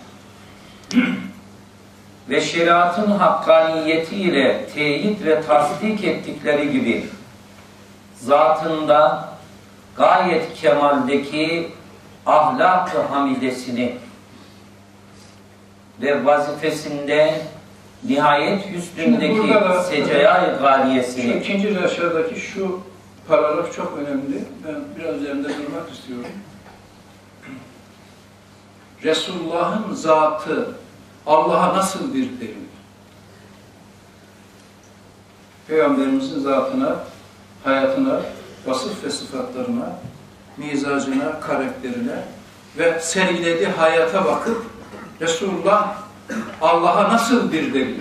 Ve şeriatın hakkaniyetiyle teyit ve tasdik ettikleri gibi zatında gayet kemaldeki ahlak-ı hamidesini ve vazifesinde nihayet Şimdi üstündeki burada da- secaya Şu galiyesini ikinci aşağıdaki şu paragraf çok önemli. Ben biraz üzerinde durmak istiyorum. Resulullah'ın zatı Allah'a nasıl bir delil? Peygamberimizin zatına, hayatına, vasıf ve sıfatlarına, mizacına, karakterine ve sergilediği hayata bakıp Resulullah Allah'a nasıl bir delil?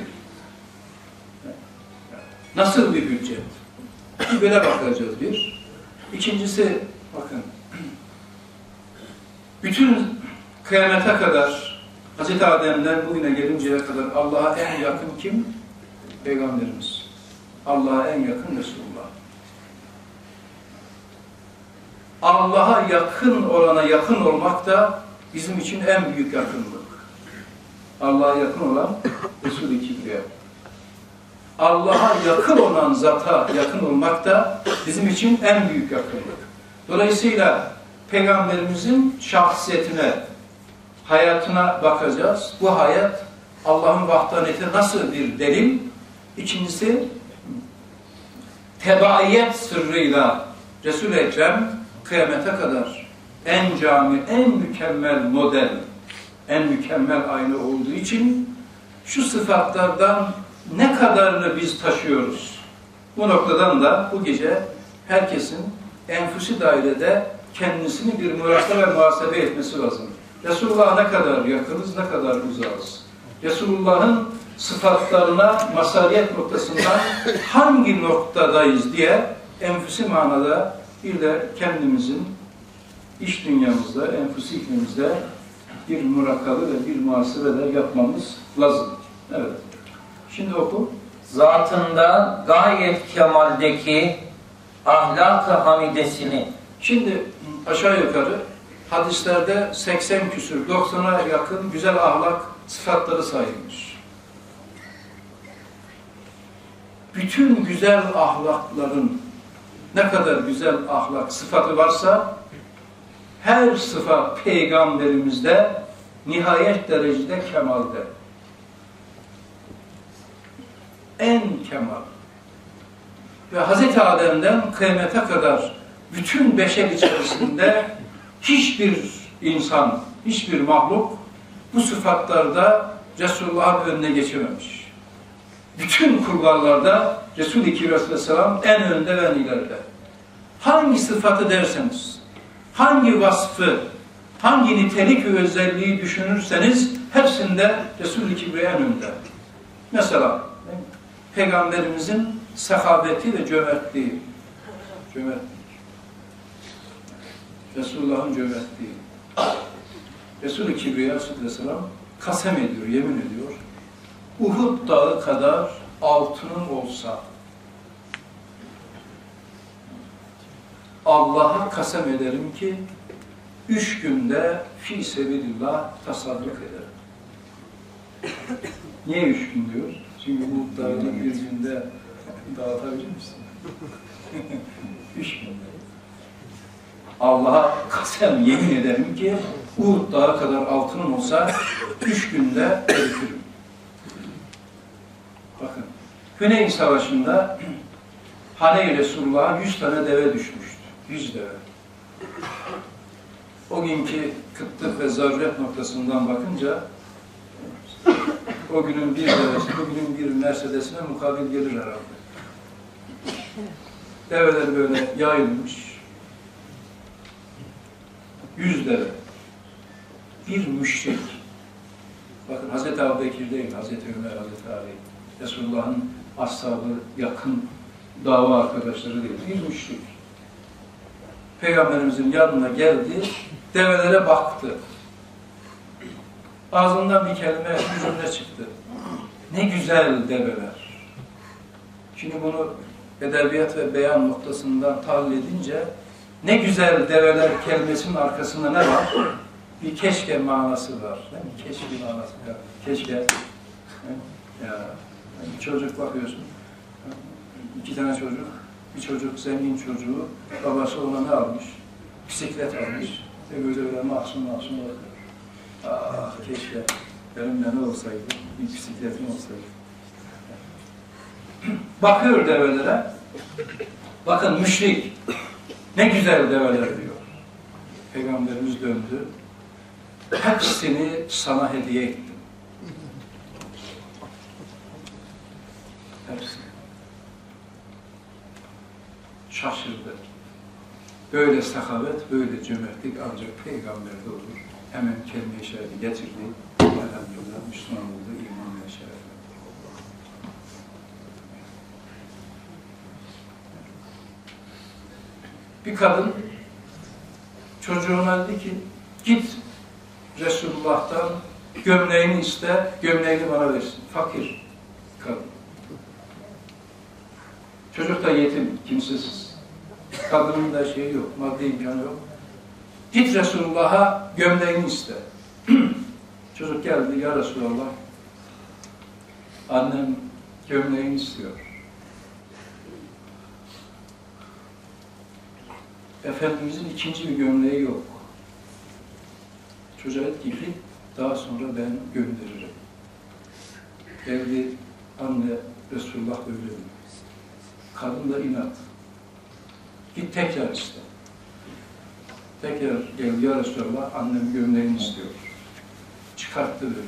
Nasıl bir hüccet? Böyle bakacağız bir. İkincisi, bakın, bütün kıyamete kadar, Hazreti Adem'den bugüne gelinceye kadar Allah'a en yakın kim? Peygamberimiz. Allah'a en yakın Resulullah. Allah'a yakın olana yakın olmak da bizim için en büyük yakınlık. Allah'a yakın olan Resul-i Kibriya. Allah'a yakın olan zata yakın olmak da bizim için en büyük yakınlık. Dolayısıyla Peygamberimizin şahsiyetine, hayatına bakacağız. Bu hayat Allah'ın vahdaniyeti nasıl bir delil? İkincisi, tebaiyet sırrıyla Resul-i Ekrem kıyamete kadar en cami, en mükemmel model, en mükemmel ayna olduğu için şu sıfatlardan ne kadarını biz taşıyoruz? Bu noktadan da bu gece herkesin enfüsi dairede kendisini bir murasebe ve muhasebe etmesi lazım. Resulullah'a ne kadar yakınız, ne kadar uzağız? Resulullah'ın sıfatlarına masaliyet noktasından hangi noktadayız diye enfüsi manada bir de kendimizin iş dünyamızda, enfüsi iklimimizde bir murakabe ve bir muhasebe de yapmamız lazım. Evet. Şimdi oku. zatında gayet kemaldeki ahlak-ı hamidesini. Şimdi aşağı yukarı hadislerde seksen küsür, doksana yakın güzel ahlak sıfatları sayılmış. Bütün güzel ahlakların ne kadar güzel ahlak sıfatı varsa her sıfat peygamberimizde nihayet derecede kemalde. En kemal. Ve Hazreti Adem'den kıyamete kadar bütün beşer içerisinde hiçbir insan, hiçbir mahluk bu sıfatlarda Resulullah'ın önüne geçememiş. Bütün kullarlarda Resul-i Kibriya Aleyhisselam en önde ve en ileride. Hangi sıfatı derseniz, hangi vasfı, hangi nitelik ve özelliği düşünürseniz hepsinde Resul-i Kibriya en önde. Mesela Peygamberimizin sahabeti ve cömertliği. Cömertlik. Resulullah'ın cömertliği. Resul-i Kibriya Aleyhisselam kasem ediyor, yemin ediyor. Uhud dağı kadar altının olsa Allah'a kasem ederim ki üç günde fi sebilillah tasadduk ederim. Niye üç gün diyor? Çünkü Uhud dağını bir günde dağıtabilir misin? Üç günde. Allah'a kasem yemin ederim ki Uhud dağı kadar altının olsa üç günde eritirim. Bakın, Hüneyn Savaşı'nda Hane-i Resulullah'a yüz tane deve düşmüştü. Yüz deve. O günkü kıtlık ve zaruret noktasından bakınca o günün bir devesi, bugünün bir Mercedes'ine mukabil gelir herhalde. Develer böyle yayılmış. Yüz deve. Bir müşrik. Bakın Hazreti Ebubekir değil, Hazreti Ömer, Hazreti Ali. Resulullah'ın ashabı, yakın dava arkadaşları değil. Bir müşrik. Peygamberimizin yanına geldi, develere baktı. Ağzından bir kelime, bir cümle çıktı. Ne güzel develer. Şimdi bunu edebiyat ve beyan noktasından tahlil edince ne güzel develer kelimesinin arkasında ne var? Bir keşke manası var. Değil mi? Keşke manası var. Keşke. Ya, bir çocuk bakıyorsun. İki tane çocuk. Bir çocuk, zengin çocuğu. Babası ona ne almış? Bisiklet almış. Ve böyle böyle mahzun mahzun bakıyor. Ah keşke. Benim de ne olsaydı, bir bisikletim olsaydı. Bakıyor develere, bakın müşrik, ne güzel develer diyor. Peygamberimiz döndü, hepsini sana hediye ettim. Hepsini. Şaşırdı. Böyle sakavet, böyle cömertlik ancak peygamberde olur. Hemen kelime-i şehadeti getirdi. Elhamdülillah Müslüman oldu, iman ve şerefe. Bir kadın çocuğuna dedi ki, git Resulullah'tan gömleğini iste, gömleğini bana versin. Fakir kadın. Çocuk da yetim, kimsesiz. Kadının da şeyi yok, maddi imkanı yok. Git Resulullah'a gömleğini iste. Çocuk geldi, ya Resulallah, annem gömleğini istiyor. Efendimizin ikinci bir gömleği yok. Çocuğa dedi ki, daha sonra ben gönderirim. Geldi, anne Resulullah öyle diyor. Kadın da inat. Git tekrar iste. Tekrar geldi, ya Resulallah, annem gömleğini istiyor. Çıkarttı böyle.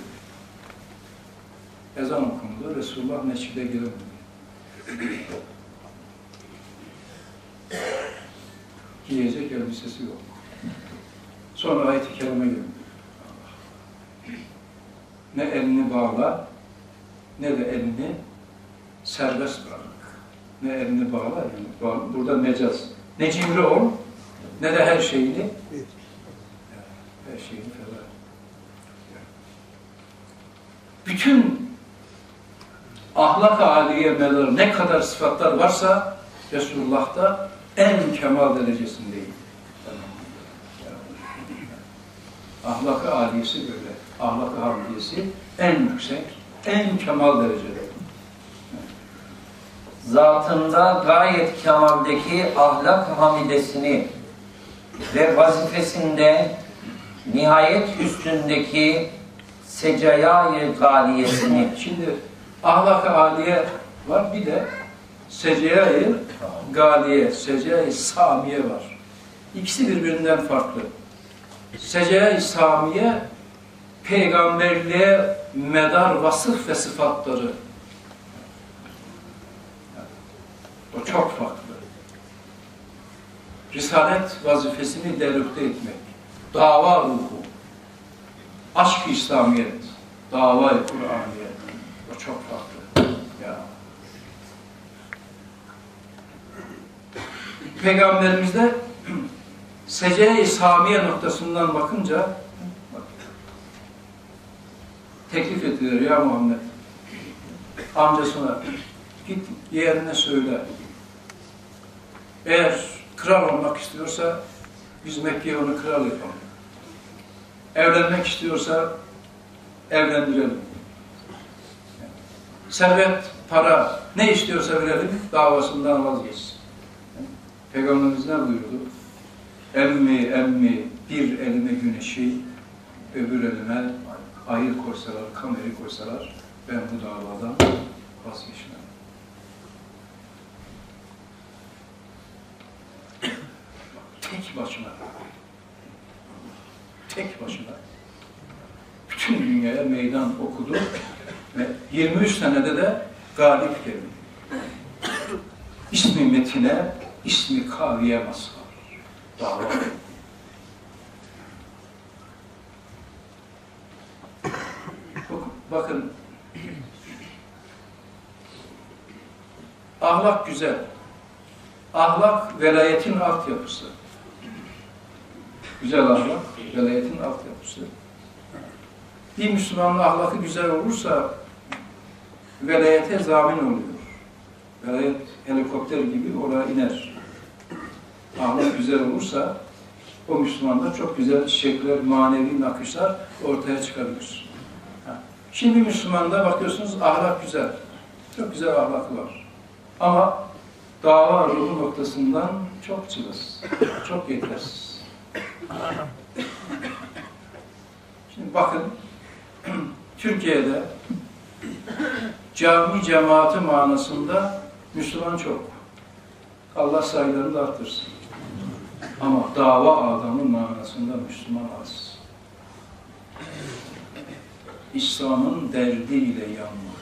Ezan okundu, Resulullah mescide giremedi. Giyecek elbisesi yok. Sonra ayet-i kerime geldi. Ne elini bağla, ne de elini serbest bırak. Ne elini bağla, elini bağla. Burada mecaz. Ne cimri ol, ne de her şeyini her şeyini feda. Bütün ahlak-ı âliyemeler ne kadar sıfatlar varsa Resulullah'ta en kemal derecesindeyim. Ahlak-ı âliyesi böyle. Ahlak-ı hamdiyesi en yüksek, en kemal derecede. Zatında gayet kemaldeki ahlak hamidesini ve vazifesinde nihayet üstündeki secayâ-i gâliyesini. Şimdi ahlak-ı âliye var, bir de secayâ-i gâliye, secayâ-i sâmiye var. İkisi birbirinden farklı. Secayâ-i sâmiye, peygamberliğe medar vasıf ve sıfatları. O çok farklı. Risalet vazifesini delükte etmek. Dava ruhu. Aşk-ı İslamiyet. Dava-i Kur'aniyet. O çok farklı. Ya. Peygamberimizde secde-i samiye noktasından bakınca bak, teklif ettiler ya Muhammed, amcasına git yeğenine söyle, eğer kral olmak istiyorsa biz Mekke'ye onu kral yapalım, evlenmek istiyorsa evlendirelim, servet, para ne istiyorsa verelim, davasından vazgeçsin. Peygamberimiz ne buyurdu? Emmi emmi bir elime güneşi, öbür elime ayı koysalar, kameri koysalar ben bu davadan vazgeçmem. Tek başına, tek başına bütün dünyaya meydan okudu ve yirmi üç senede de galip geldi. İsmi metine, ismi kaviye mazhar. Dava. Bakın, ahlak güzel. Ahlak velayetin altyapısı. Güzel ahlak, velayetin altyapısı. Bir Müslümanın ahlakı güzel olursa velayete zamin oluyor. Velayet helikopter gibi oraya iner. Ahlak güzel olursa o Müslümanda çok güzel çiçekler, manevi nakışlar ortaya çıkarır. Şimdi Müslümanda bakıyorsunuz ahlak güzel. Çok güzel ahlakı var. Ama dava ruhu noktasından çok cılız, çok yetersiz. Şimdi bakın, Türkiye'de cami cemaati manasında Müslüman çok. Allah sayılarını da arttırsın. Ama dava adamı manasında Müslüman az. İslam'ın derdiyle yanmak.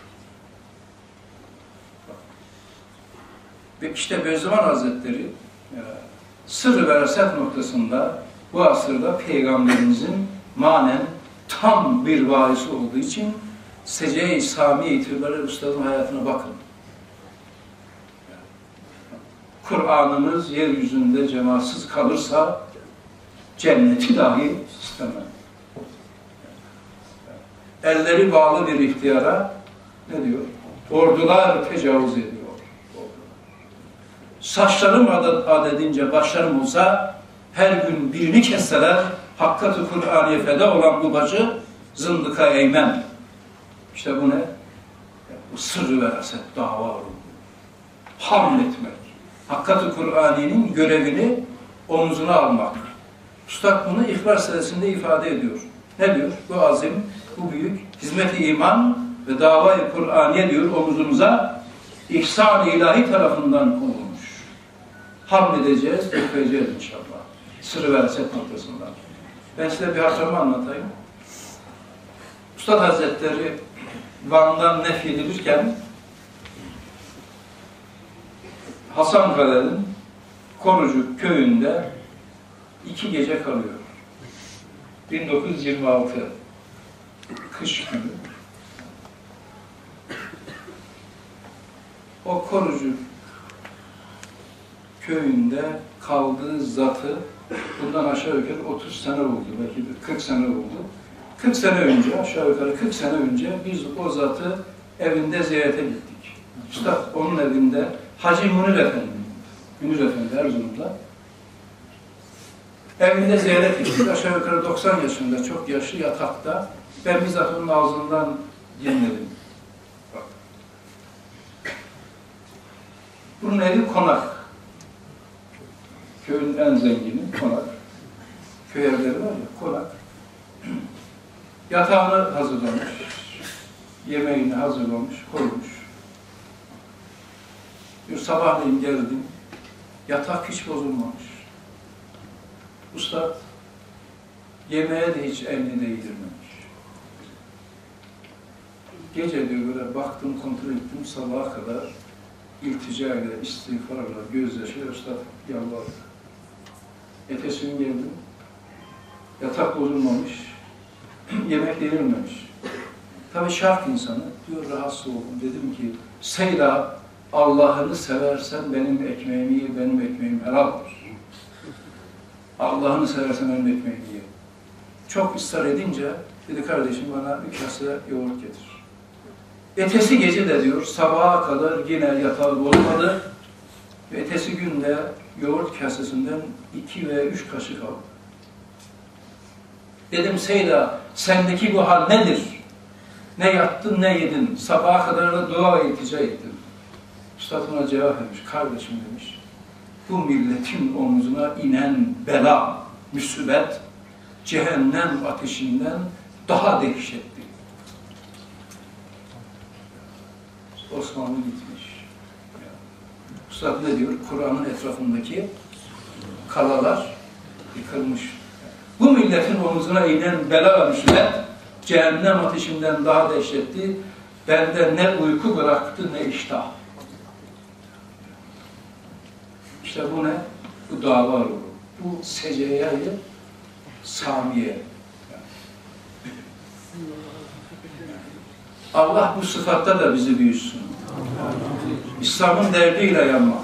Ve işte Bediüzzaman Hazretleri sır-ı veraset noktasında bu asırda Peygamberimizin manen tam bir varisi olduğu için Secde-i İslami itibariyle Üstad'ın hayatına bakın. Kur'an'ımız yeryüzünde cemaatsiz kalırsa cenneti dahi istemem. Elleri bağlı bir ihtiyara ne diyor? Ordular tecavüz ediyor. Saçlarım adedince başlarım olsa her gün birini kesseler Hakkat-ı Kur'aniye feda olan bu bacı zındıka eğmem. İşte bu ne? Bu sır-ı veraset, dava ruhu. Hamd etmek. Hakkat-ı Kur'ani'nin görevini omzuna almak. Üstad bunu İhlas Suresi'nde ifade ediyor. Ne diyor? Bu azim, bu büyük hizmet-i iman ve dava-i Kur'aniye diyor omuzumuza ihsan-ı ilahi tarafından konulmuş. Hamd edeceğiz, öpeceğiz inşallah. Sır-ı veraset noktasından. Ben size bir hatırımı anlatayım. Üstad Hazretleri Van'dan nefyedilirken Hasankale'nin Korucuk köyünde iki gece kalıyor. bin dokuz yüz yirmi altı kış günü. O Korucuk köyünde kaldığı zatı bundan aşağı yukarı otuz sene oldu, belki de kırk sene oldu. kırk sene önce, aşağı yukarı kırk sene önce biz o zatı evinde ziyarete gittik. Üstad onun evinde Hacı Münir Efendi, Münir Efendi Erzurum'da. Evinde ziyaret ettik. Aşağı yukarı doksan yaşında, çok yaşlı yatakta. Ben bizzat onun ağzından dinledim. Bak. Bunun evi konak. Köyün en zengini konak. Köy evleri var ya, konak. Yatağını hazırlamış, yemeğini hazırlamış, koymuş. Bir sabahleyin geldim, yatak hiç bozulmamış. Ustad yemeğe de hiç elini değdirmemiş. Gece diyor böyle baktım, kontrol ettim, sabaha kadar iltica ile, istiğfarla, gözyaşıyla Ustad yalvardı. Ertesi gün geldim, yatak bozulmamış, yemek verilmemiş. Tabii şark insanı, diyor rahatsız oldum. Dedim ki, Seyda, Allah'ını seversen benim ekmeğimi ye, benim ekmeğim helaldir. Allah'ını seversen benim ekmeğimi ye. Çok ısrar edince, dedi kardeşim bana bir kase yoğurt getir. Ertesi gece de diyor, sabaha kadar yine yatağı bozmadı. Ve ertesi günde yoğurt kasesinden iki ve üç kaşık aldı. Dedim Seyda, sendeki bu hal nedir? Ne yattın ne yedin? Sabaha kadar da dua iltica ettin. Üstad buna cevap vermiş. Kardeşim demiş, bu milletin omuzuna inen bela, musibet, cehennem ateşinden daha dehşetli. Osmanlı gitmiş. Üstad ne diyor? Kur'an'ın etrafındaki kalalar yıkılmış. Bu milletin omuzuna inen bela ve musibet, cehennem ateşinden daha dehşetli, bende ne uyku bıraktı ne iştah. İşte bu ne? Bu dava ruhu. Bu secdeye samiye. Allah bu sıfatta da bizi büyüsün. İslam'ın derdiyle yanmak.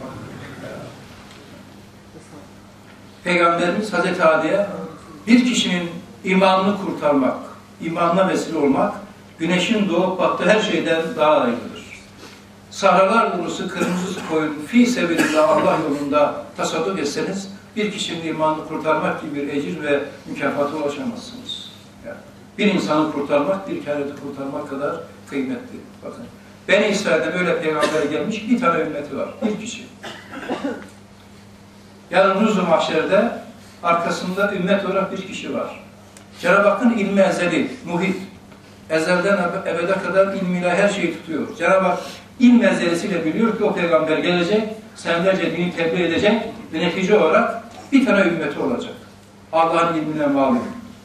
Peygamberimiz Hazreti Ali'ye bir kişinin imanını kurtarmak, imanına vesile olmak, güneşin doğup battığı her şeyden daha hayırlıdır. Sahralar ulusu kırmızı koyun fi sebilillah Allah yolunda tasadduk etseniz bir kişinin imanını kurtarmak gibi bir ecir ve mükafata ulaşamazsınız. Yani bir insanı kurtarmak, bir kereti kurtarmak kadar kıymetli. Bakın, Beni İsrail'den öyle peygamber gelmiş, bir tane ümmeti var, bir kişi. Yarın Rüz-ü Mahşer'de arkasında ümmet olarak bir kişi var. Cenab-ı Hakk'ın ilmi ezeli, muhit, Ezelden ebe- ebede kadar ilmiyle her şeyi tutuyor. Cenab-ı Hak ilm meselesiyle biliyor ki o peygamber gelecek, senelerce dini tebliğ edecek ve netice olarak bir tane ümmeti olacak. Allah'ın ilmine malum.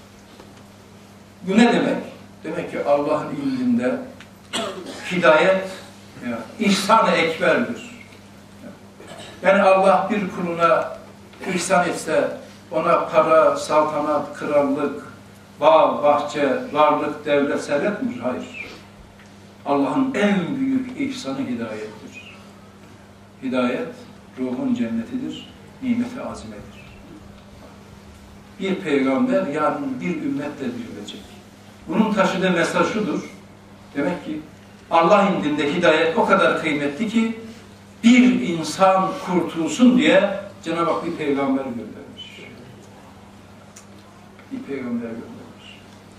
Bu ne demek? Demek ki Allah'ın ilminde hidayet, yani ihsan-ı ekberdir. Yani Allah bir kuluna ihsan etse, ona para, saltanat, krallık, bağ, bahçe, varlık, devlet, servet midir? Hayır. Allah'ın en büyük ihsanı hidayettir. Hidayet, ruhun cennetidir, nimet-i azimedir. Bir peygamber yarın bir ümmetle dirilecek. Bunun taşıdığı mesaj şudur. Demek ki Allah indinde hidayet o kadar kıymetli ki bir insan kurtulsun diye Cenab-ı Hak bir peygamber göndermiş. Bir peygamber göndermiş.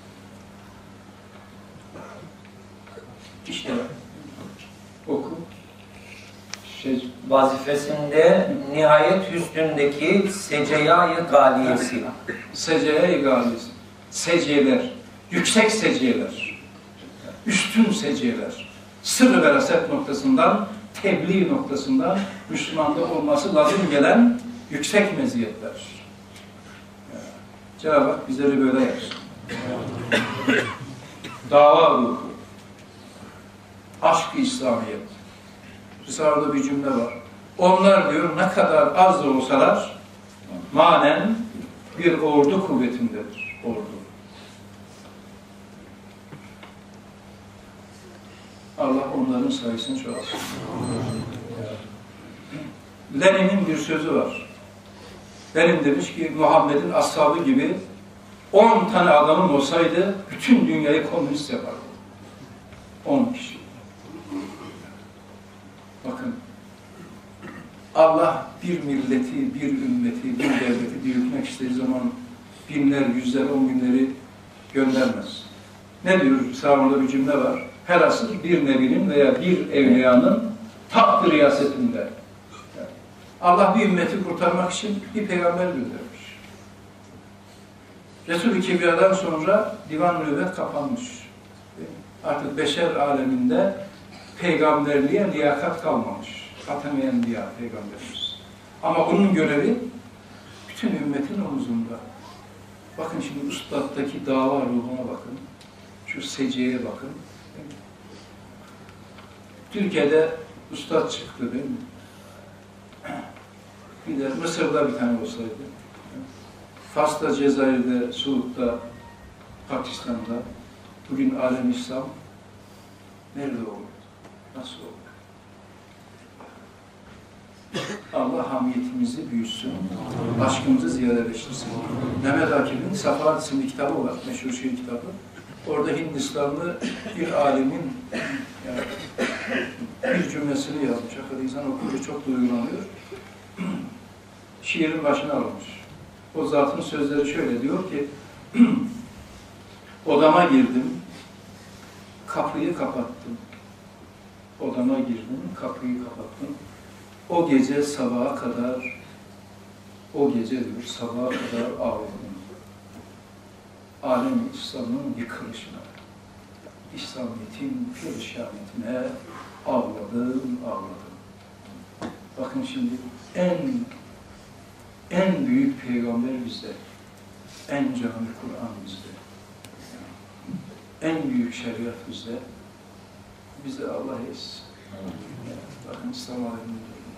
İşte oku. Şey, Vazifesinde nihayet hüsnündeki seceyayı galiyesi. Seceye-i galiyesi. Seciyeler, yüksek seciyeler, üstün seciyeler, sır-ı veraset noktasından, tebliğ noktasından Müslümanda olması lazım gelen yüksek meziyetler. Cenab-ı Hak bizleri böyle yapsın. Dava ruhu, aşk-ı İslamiyet. Risale'de bir cümle var. Onlar diyor ne kadar az da olsalar manen bir ordu kuvvetindedir. Ordu. Allah onların sayısını çoğaltsın. Lenin'in bir sözü var. Lenin demiş ki Muhammed'in ashabı gibi on tane adamım olsaydı bütün dünyayı komünist yapardı. On kişi. Bakın Allah bir milleti, bir ümmeti, bir devleti büyütmek istediği zaman binler, yüzler, on binleri göndermez. Ne diyor? Sağımda bir cümle var. Herasıl bir nebinin veya bir evliyanın taht riyasetinde. Yani Allah bir ümmeti kurtarmak için bir peygamber göndermiş. Resul-i Kibriya'dan sonra divan nübüvvet kapanmış. Artık beşer aleminde peygamberliğe liyakat kalmamış. Hatem-i Enbiya peygamberimiz. Ama onun görevi bütün ümmetin omuzunda. Bakın şimdi ustaddaki dava ruhuna bakın. Şu seciyeye bakın. Türkiye'de ustad çıktı değil mi? Bir de Mısır'da bir tane olsaydı. Fas'ta, Cezayir'de, Suud'da, Pakistan'da bugün alem İslam nerede olur? Nasıl olur? Allah hamiyetimizi büyütsün, aşkımızı ziyadeleştirsin. Mehmet Akif'in Safahat isimli kitabı var, meşhur şiir kitabı. Orada Hindistanlı bir alimin yani bir cümlesini yazmış. Fakat insan okuyunca çok duygulanıyor. Şiirin başına almış. O zatın sözleri şöyle diyor ki odama girdim, kapıyı kapattım. Odama girdim, kapıyı kapattım. O gece sabaha kadar, o gece diyor, sabaha kadar ağladım. Alem İslam'ın yıkılışına, İslamiyet'in perişaniyetine ağladım, ağladım. Bakın şimdi en en büyük peygamber bizde, en cami Kur'an bizde, en büyük şeriat bizde, bize Allah etsin. Bakın İslam aleminin durumuna.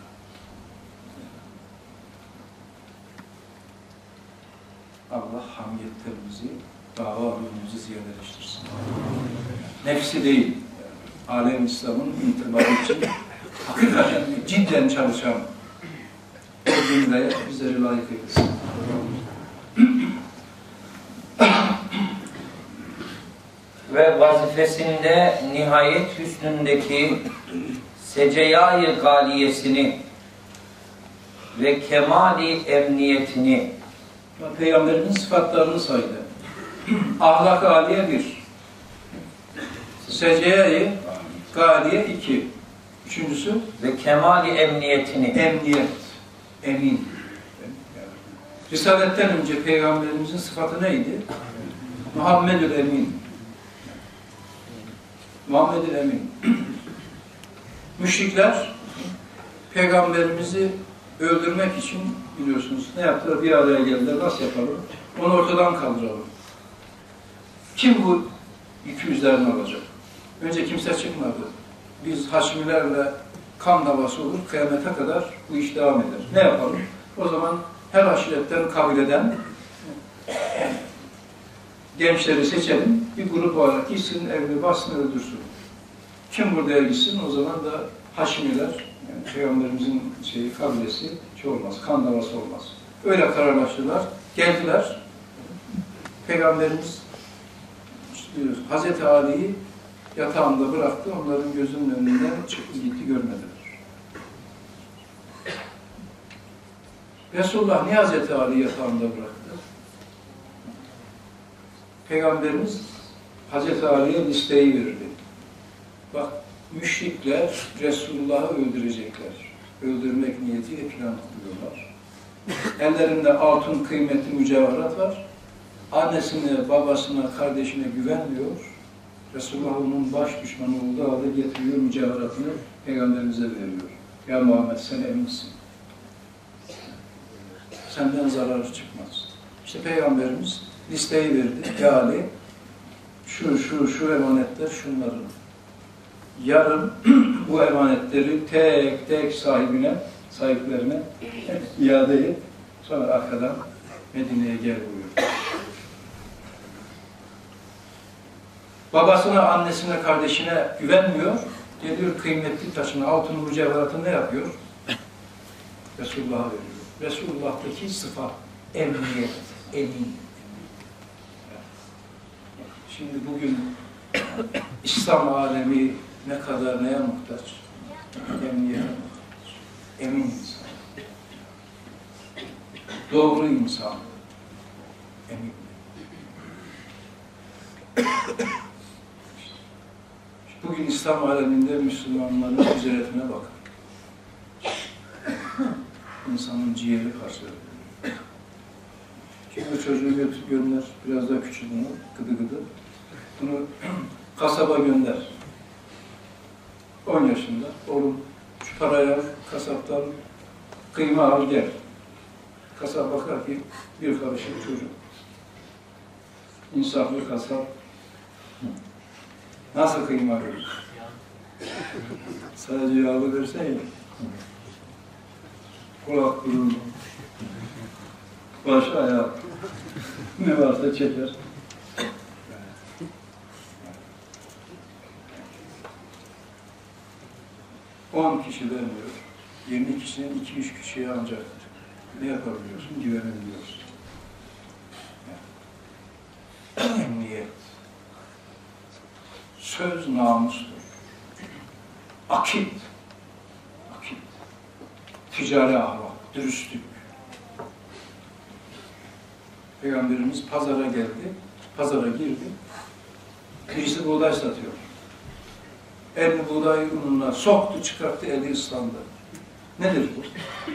Allah hamiyetlerimizi, dava ruhumuzu ziyadeleştirsin. Nefsi değil, alem İslam'ın intibarı için hakikaten cidden çalışan o cümleye bizleri layık eylesin. Ve vazifesinde nihayet hüsnündeki seceyayı galiyesini ve kemali emniyetini Peygamberimizin sıfatlarını saydı. Ahlak-ı âliye bir. Seceye-i gâliye iki. Üçüncüsü? ve kemali emniyetini Emniyet. Emin. Risaletten önce Peygamberimizin sıfatı neydi? Muhammedül Emin. Muhammed-i Emin. Müşrikler Peygamberimizi öldürmek için biliyorsunuz ne yaptılar? Bir araya geldiler. Nasıl yapalım? Onu ortadan kaldıralım. Kim bu yükü üzerine alacak? Önce kimse çıkmadı. Biz Haşimilerle kan davası olur, kıyamete kadar bu iş devam eder. Ne yapalım? O zaman her aşiretten, kabileden gençleri seçelim, bir grup olarak gitsin, evini bassın, öldürsün. Kim buraya gitsin, o zaman da Haşimiler, yani Peygamberimizin şeyi, kabilesi şey olmaz, kan davası olmaz. Öyle kararlaştılar, geldiler. Peygamberimiz işte, Hazreti Ali'yi yatağında bıraktı, onların gözünün önünden çıktı gitti, görmediler. Resulullah niye Hazreti Ali'yi yatağında bıraktı? Peygamberimiz Hazreti Ali'ye listeyi verdi. Bak, müşrikler Resulullah'ı öldürecekler. Öldürmek niyetiyle plan kuruyorlar. Ellerinde altın, kıymetli mücevherat var. Annesine, babasına, kardeşine güvenmiyor. Resulullah onun baş düşmanı olduğu halde getiriyor, mücevheratını Peygamberimize veriyor. Ya Muhammed sen eminsin. Senden zararı çıkmaz. İşte Peygamberimiz listeyi verdi. Ya Ali, şu, şu, şu emanetler şunların. Yarın bu emanetleri tek tek sahibine, sahiplerine iade et. Sonra arkadan Medine'ye gel buyuruyor. Babasına, annesine, kardeşine güvenmiyor. Geliyor kıymetli taşını, altın mücevheratını ne yapıyor? Resulullah'a veriyor. Resulullah'taki sıfat emniyet, emin. Şimdi bugün İslam alemi ne kadar neye muhtaç? Emniyete muhtaç. Emin insan. Doğru insan. Emin. Bugün İslam aleminde Müslümanların ücretine bakın. İnsanın ciğeri parçalı. Şimdi çocuğu götür, gönder, biraz daha küçük bunu, gıdı gıdı. Bunu kasaba gönder. on yaşında. Oğlum şu parayı al, kasaptan kıyma al gel. Kasap bakar ki bir karışık çocuk. İnsaflı kasap. Nasıl kıyma verir? Sadece yağlı versen ya. Kulak burun, baş ayağı, ne varsa çeker. on kişi vermiyor, yirmi kişinin iki üç kişiye ancak ne yapabiliyorsun? Güvenebiliyorsun. Yani. Emniyet. Söz namustur. Akit. Akit. Ticari ahlak, dürüstlük. Peygamberimiz pazara geldi, pazara girdi. Birisi buğday satıyor. Elini buğday ununa soktu, çıkarttı, eli ıslandı. Nedir bu?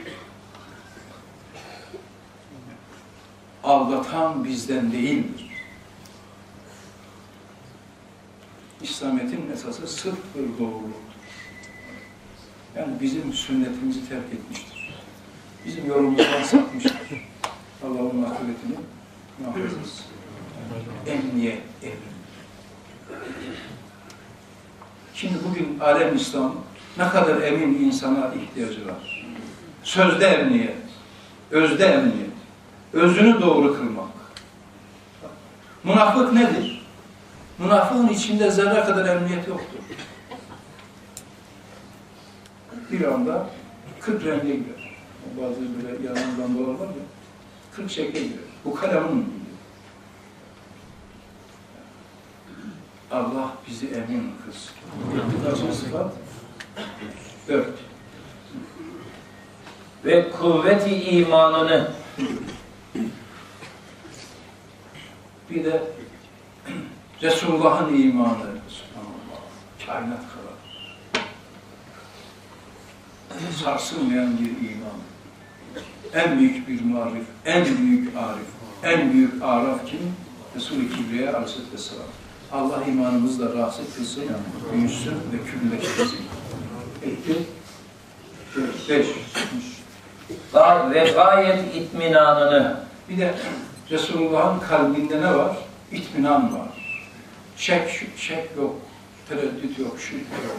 Aldatan bizden değildir. İslamiyet'in esası sıfır doğruluktur. Yani bizim sünnetimizi terk etmiştir. Bizim yolumuzdan sapmıştır. Allah onun akıbetini mahvetsin. Emniyet, emin. Şimdi bugün alem İslam ne kadar emin insana ihtiyacı var. Sözde emniyet, özde emniyet, özünü doğru kılmak. Münafık nedir? Münafığın içinde zerre kadar emniyet yoktur. Bir anda kırk renge girer. Bazı böyle yanan lambalar var ya, kırk şekle girer. Bu kalemin gibi. Allah bizi emin kılsın. Kaçıncı sıfat? Dört. Ve kuvveti imanını bir de Resulullah'ın imanı. Kainat kadar. Sarsılmayan bir iman. En büyük bir marif, en büyük arif, en büyük araf kim? Resul-i Kibriya Aleyhisselatü Vesselam. Allah imanımızla rasip kılsın, büyüsün ve külleştirsin. Etti. Beş. Ve gayet itminanını. Bir de Resulullah'ın kalbinde ne var? İtminan var. Şek, şek yok, tereddüt yok, şük yok.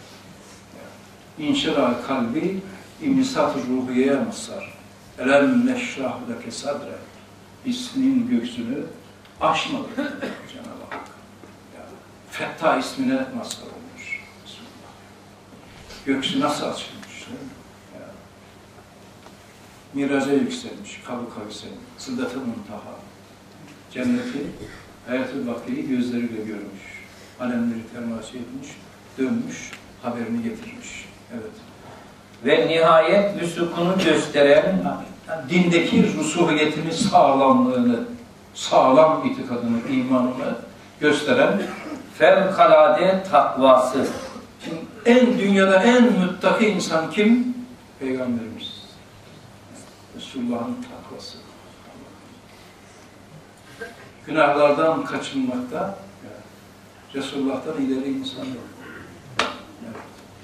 İnşirah kalbi, imnisat-ı ruhiyeye mazhar. Elem neşrah leke sadre. İsminin göğsünü aşmadı Cenab-ı Hak. Yani, Fettah ismine mazhar olmuş. Göğsü nasıl açılmış? Yani, Miraca yükselmiş, kabuk kavisen, Sıddat-ı Muntaha. Cenneti, hayat-ı bakiyi gözleriyle görmüş. Alemleri termasi etmiş, dönmüş, haberini getirmiş. Evet. Ve nihayet vüsukunu gösteren, yani dindeki rusuhiyetini, sağlamlığını, sağlam itikadını, imanını gösteren fevkalade takvası. Şimdi en dünyada en muttaki insan kim? Peygamberimiz. Resulullah'ın takvası. Günahlardan kaçınmakta Resulullah'tan ileri insan yok. Evet.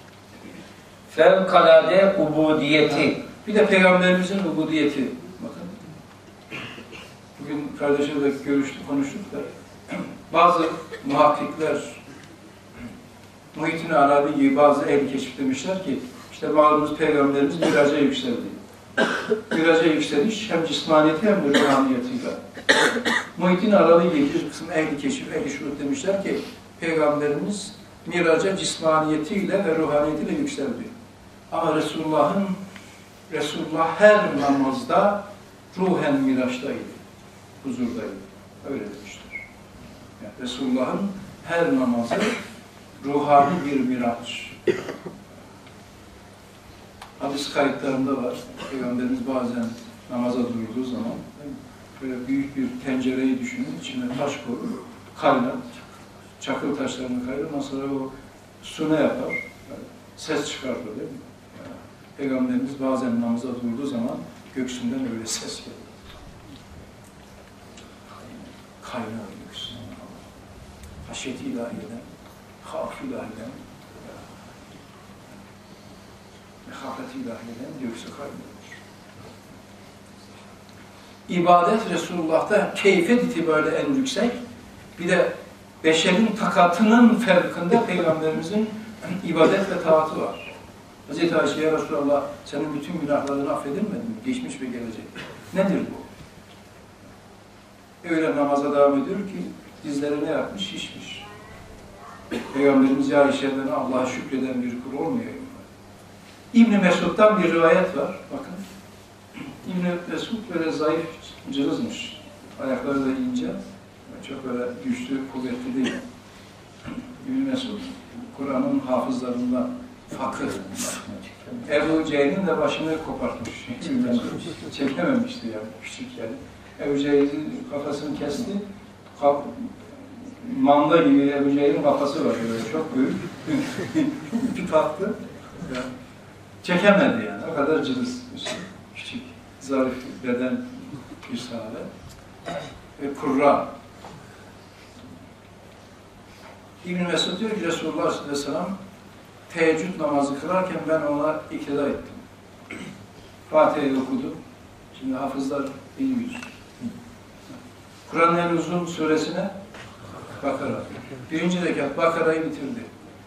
Fevkalade ubudiyeti. Bir de Peygamberimizin ubudiyeti. Bakın. Bugün kardeşimle görüştük, konuştuk da bazı muhakkikler Muhittin Arabi gibi bazı ehli keşif demişler ki işte malumuz Peygamberimiz miraca yükseldi. Miraca yükseliş hem cismaniyeti hem de ruhaniyetiyle. Muhittin Arabi gibi bir kısım ehli keşif, ehli şuhud demişler ki Peygamberimiz miraca cismaniyetiyle ve ruhaniyetiyle yükseldi. Ama Resulullah'ın Resulullah her namazda ruhen miraçtaydı, huzurdaydı. Öyle demiştir. Yani Resulullah'ın her namazı ruhani bir miraç. Hadis kayıtlarında var. Peygamberimiz bazen namaza durduğu zaman böyle büyük bir tencereyi düşünün, içine taş koyur, kaynar, çakıl taşlarını kaynar, ondan sonra o su ne yapar? Yani ses çıkartır değil mi? Yani Peygamberimiz bazen namaza durduğu zaman göksünden öyle ses gelir. Kaynar göksünden. Haşyet-i ilahiyeden, haf-ı ilahiyeden, mehafet-i ilahiyeden göksü kaynıyor. İbadet Resulullah'ta keyfiyet itibariyle en yüksek. Bir de beşerin takatının farkında Peygamberimizin ibadet ve taatı var. Hazreti Ayşe'ye Resulullah senin bütün günahlarını affedilmedi mi? Geçmiş ve gelecek. Nedir bu? Öyle namaza devam ediyor ki dizleri ne yapmış? Şişmiş. Peygamberimiz ya Ayşe'den Allah'a şükreden bir kul olmuyor. İbn-i Mesud'dan bir rivayet var. Bakın. İbn-i Mesud böyle zayıf, cılızmış. Ayakları da ince. Çok böyle güçlü, kuvvetli değil. İbn-i Mesud, Kur'an'ın hafızlarından fakir. Ebu Cehil'in de başını kopartmış. Çekememişti yani küçük yani. Ebu Cehil'in kafasını kesti. Kap, manda gibi Ebu Cehil'in kafası var böyle çok büyük. İpi taktı. Yani, çekemedi yani. O kadar cılız. Küçük, zarif beden bir sahabe. Ve Kur'an. İbn-i Mesud diyor ki Resulullah sallallahu aleyhi ve sellem teheccüd namazı kılarken ben ona iktida ettim. Fatiha'yı okudum. Şimdi hafızlar bilmiyor. Kur'an'ın en uzun suresine Bakara. Birinci rekat Bakara'yı bitirdi.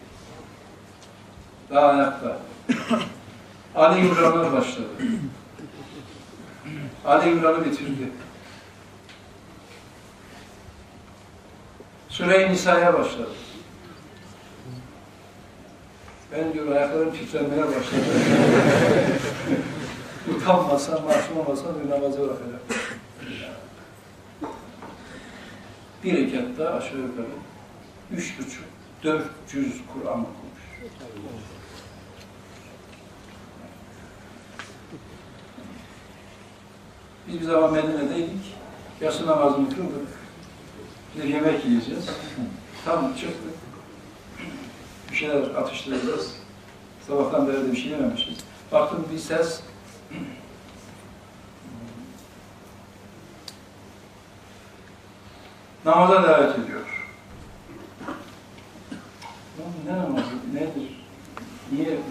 Daha ayakta. Ali İmran'a başladı. Ali İmran'ı bitirdi. Süre-i Nisa'ya başladı. Ben diyor ayaklarım titremeye başladı. Utanmasam, mahşum olmasam bir namazı bırakacağım. Bir rekatta aşağı yukarı üç buçuk, dört yüz Kur'an okumuş. Biz bir zaman Medine'deydik. Yatsı namazını kıldık. Bir yemek yiyeceğiz. Tam çıktık. Bir şeyler atıştıracağız. Sabahtan beri de bir şey yememişiz. Baktım bir ses namaza davet ediyor.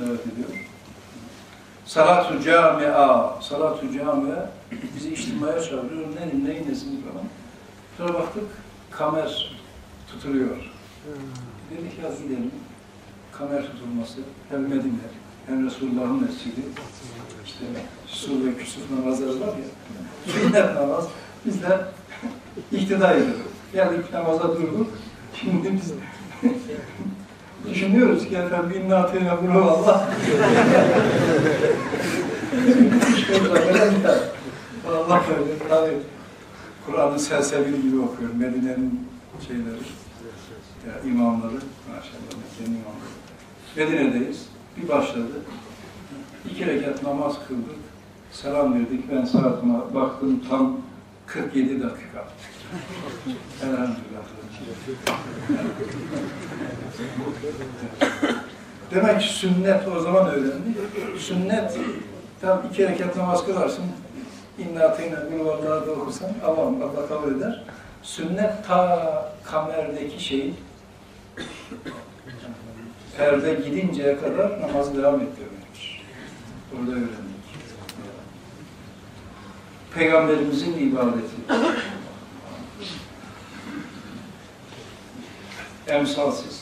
davet ediyor. Salatu camia, salatu camia bizi içtimaya çağırıyor. Neyin neyin nesini falan. Sonra baktık kamer tutuluyor. Dedik ya gidelim. Kamer tutulması hem Medine hem Resulullah'ın mescidi. İşte Sur ve Küsuf namazları var ya. Sünnet namaz. Biz de iktidar ediyoruz. Geldik namaza durduk. Şimdi biz düşünüyoruz ki efendim bir natine bunu Allah. Allah böyle tabi Kur'an'ı selsebil gibi okuyor. Medine'nin şeyleri, ya, imamları, maşallah Medine'nin imamları. Medine'deyiz. Bir başladı. İki rekat namaz kıldık. Selam verdik. Ben saatime baktım tam kırk yedi dakika. Elhamdülillah. Demek ki sünnet o zaman öğrendi. Sünnet tam iki rekat namaz kılarsın. İnnâteyne gulvallâhu da okursan Allah'ım Allah kabul eder. Sünnet ta kamerdeki şeyi perde gidinceye kadar namazı devam ettirmek. Orada öğrendik. Peygamberimizin ibadeti. Emsalsiz.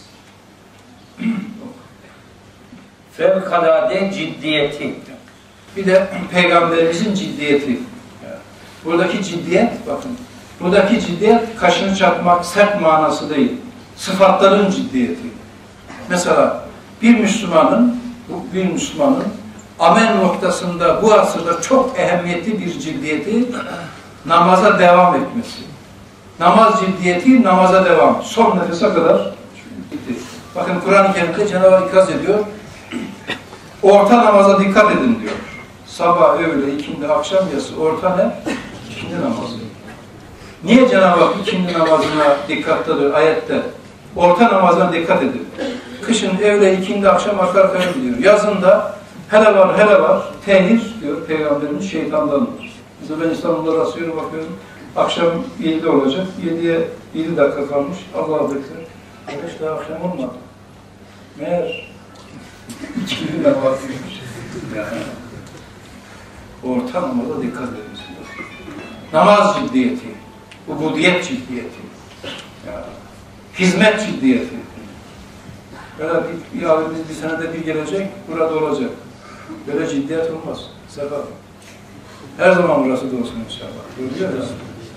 Fevkalade ciddiyeti. Bir de Peygamberimizin ciddiyeti. Buradaki ciddiyet, bakın, buradaki ciddiyet kaşını çatmak, sert manası değil. Sıfatların ciddiyeti. Mesela bir Müslümanın, bir Müslümanın amel noktasında bu asırda çok ehemmiyetli bir ciddiyeti namaza devam etmesi. Namaz ciddiyeti, namaza devam. Son nefese kadar bitti. Bakın Kur'an-ı Kerim'de Cenab-ı Hak ikaz ediyor. Orta namaza dikkat edin diyor. Sabah, öğle, ikindi, akşam yatsı, orta ne? İkindi namazı. Niye Cenab-ı Hak ikindi namazına dikkatlidir ayette? Orta namazına dikkat edin. Kışın, öğle, ikindi, akşam arka arkaya gidiyor. Yazında hele var, hele var, tehir diyor Peygamberimiz şeytandandır. Mesela ben İstanbul'da rastlıyorum, bakıyorum. Akşam yedide olacak. yediye yedi dakika kalmış. Allah'a bekler. Arkadaş daha akşam olmadı. Meğer ikindi namazıymış. Yani orta namaza dikkat edin. Namaz ciddiyeti, ubudiyet ciddiyeti, ya, hizmet ciddiyeti. Böyle bir, bir abimiz bir senede bir gelecek, burada olacak. Böyle ciddiyet olmaz. Sefer. Her zaman burası da olsun inşallah. Görüyor musun?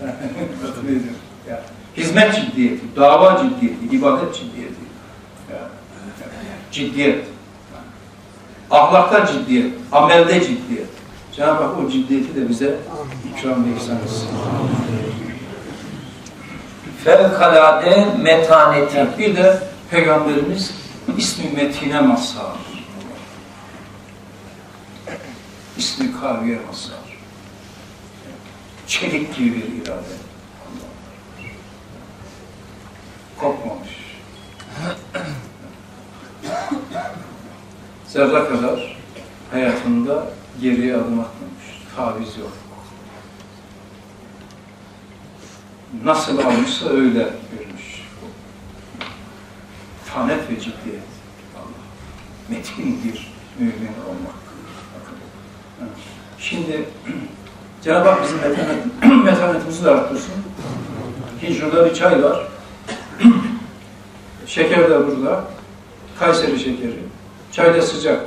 Yani, hizmet ciddiyeti, dava ciddiyeti, ibadet ciddiyeti. Yani, ciddiyet. Ahlakta ciddiyet, amelde ciddiyet. Cenab-ı Hak o ciddiyeti de bize ikram ve ihsan etsin. Fevkalade metaneti. Bir de Peygamberimiz ismi metine mazhar. İsmi kaviye mazhar. Çelik gibi bir irade. Kopmamış. Zerre kadar hayatında geriye adım atmamış. Taviz yok. Nasıl almışsa öyle görmüş. Tanet ve ciddiyet. Allah. Metin bir mümin olmak. Şimdi Cenab-ı Hak bizim metanet, metanetimizi de arttırsın. Hicr'da bir çay var. Şeker de burada. Kayseri şekeri. Çay da sıcak.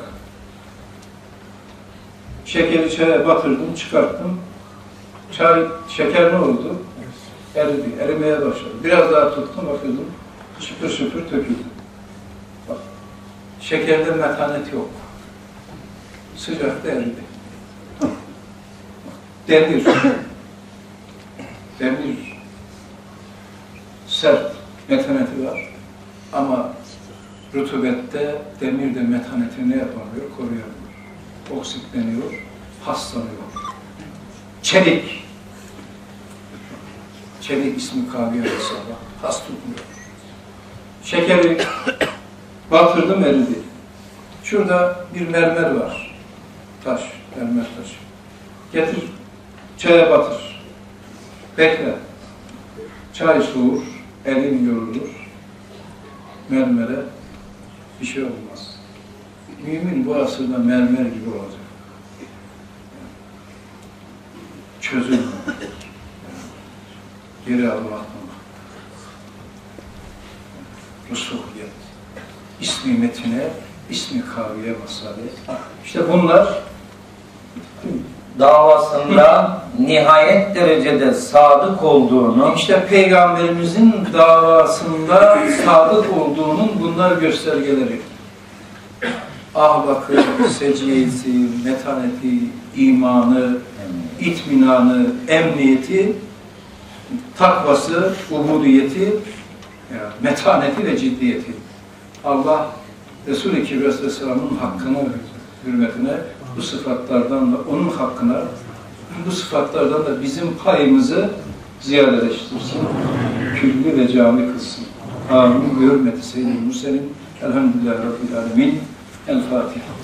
Şekeri çaya batırdım, çıkarttım. Çay, şeker ne oldu? Eridi, erimeye başladı. Biraz daha tuttum, bakıyordum. Şıpır şıpır döküldü. Bak, şekerde metanet yok. Sıcakta eridi. Demir. Demir. Sert metaneti var. Ama rutubette demir de metanetini ne yapamıyor? Koruyamıyor. Oksitleniyor, hastalanıyor. Çelik. Çelik ismi kaviye hesaba. Has tutmuyor. Şekeri batırdım, eridi. Şurada bir mermer var. Taş, mermer taşı. Getir, çaya batır. Bekle. Çay soğur, elin yorulur. Mermere bir şey olmaz. Mümin bu asırda mermer gibi olacak. Çözülmemek. Geri adım atmamak. Rusuhiyet. İsmi metine, ismi kaviye masale. İşte bunlar davasında nihayet derecede sadık olduğunu, işte Peygamberimizin davasında sadık olduğunun bunlar göstergeleri. Ahlakı, seciyesi, metaneti, imanı, itminanı, emniyeti, takvası, ubudiyeti, yani metaneti ve ciddiyeti. Allah Resul-i Kibriya Aleyhisselam'ın hakkını, hürmetine bu sıfatlardan da onun hakkına bu sıfatlardan da bizim payımızı ziyadeleştirsin. Küllü ve cami kılsın. Amin. Hürmeti Seyyid-i Murselin. Elhamdülillahi Rabbil Alemin. El Fatiha.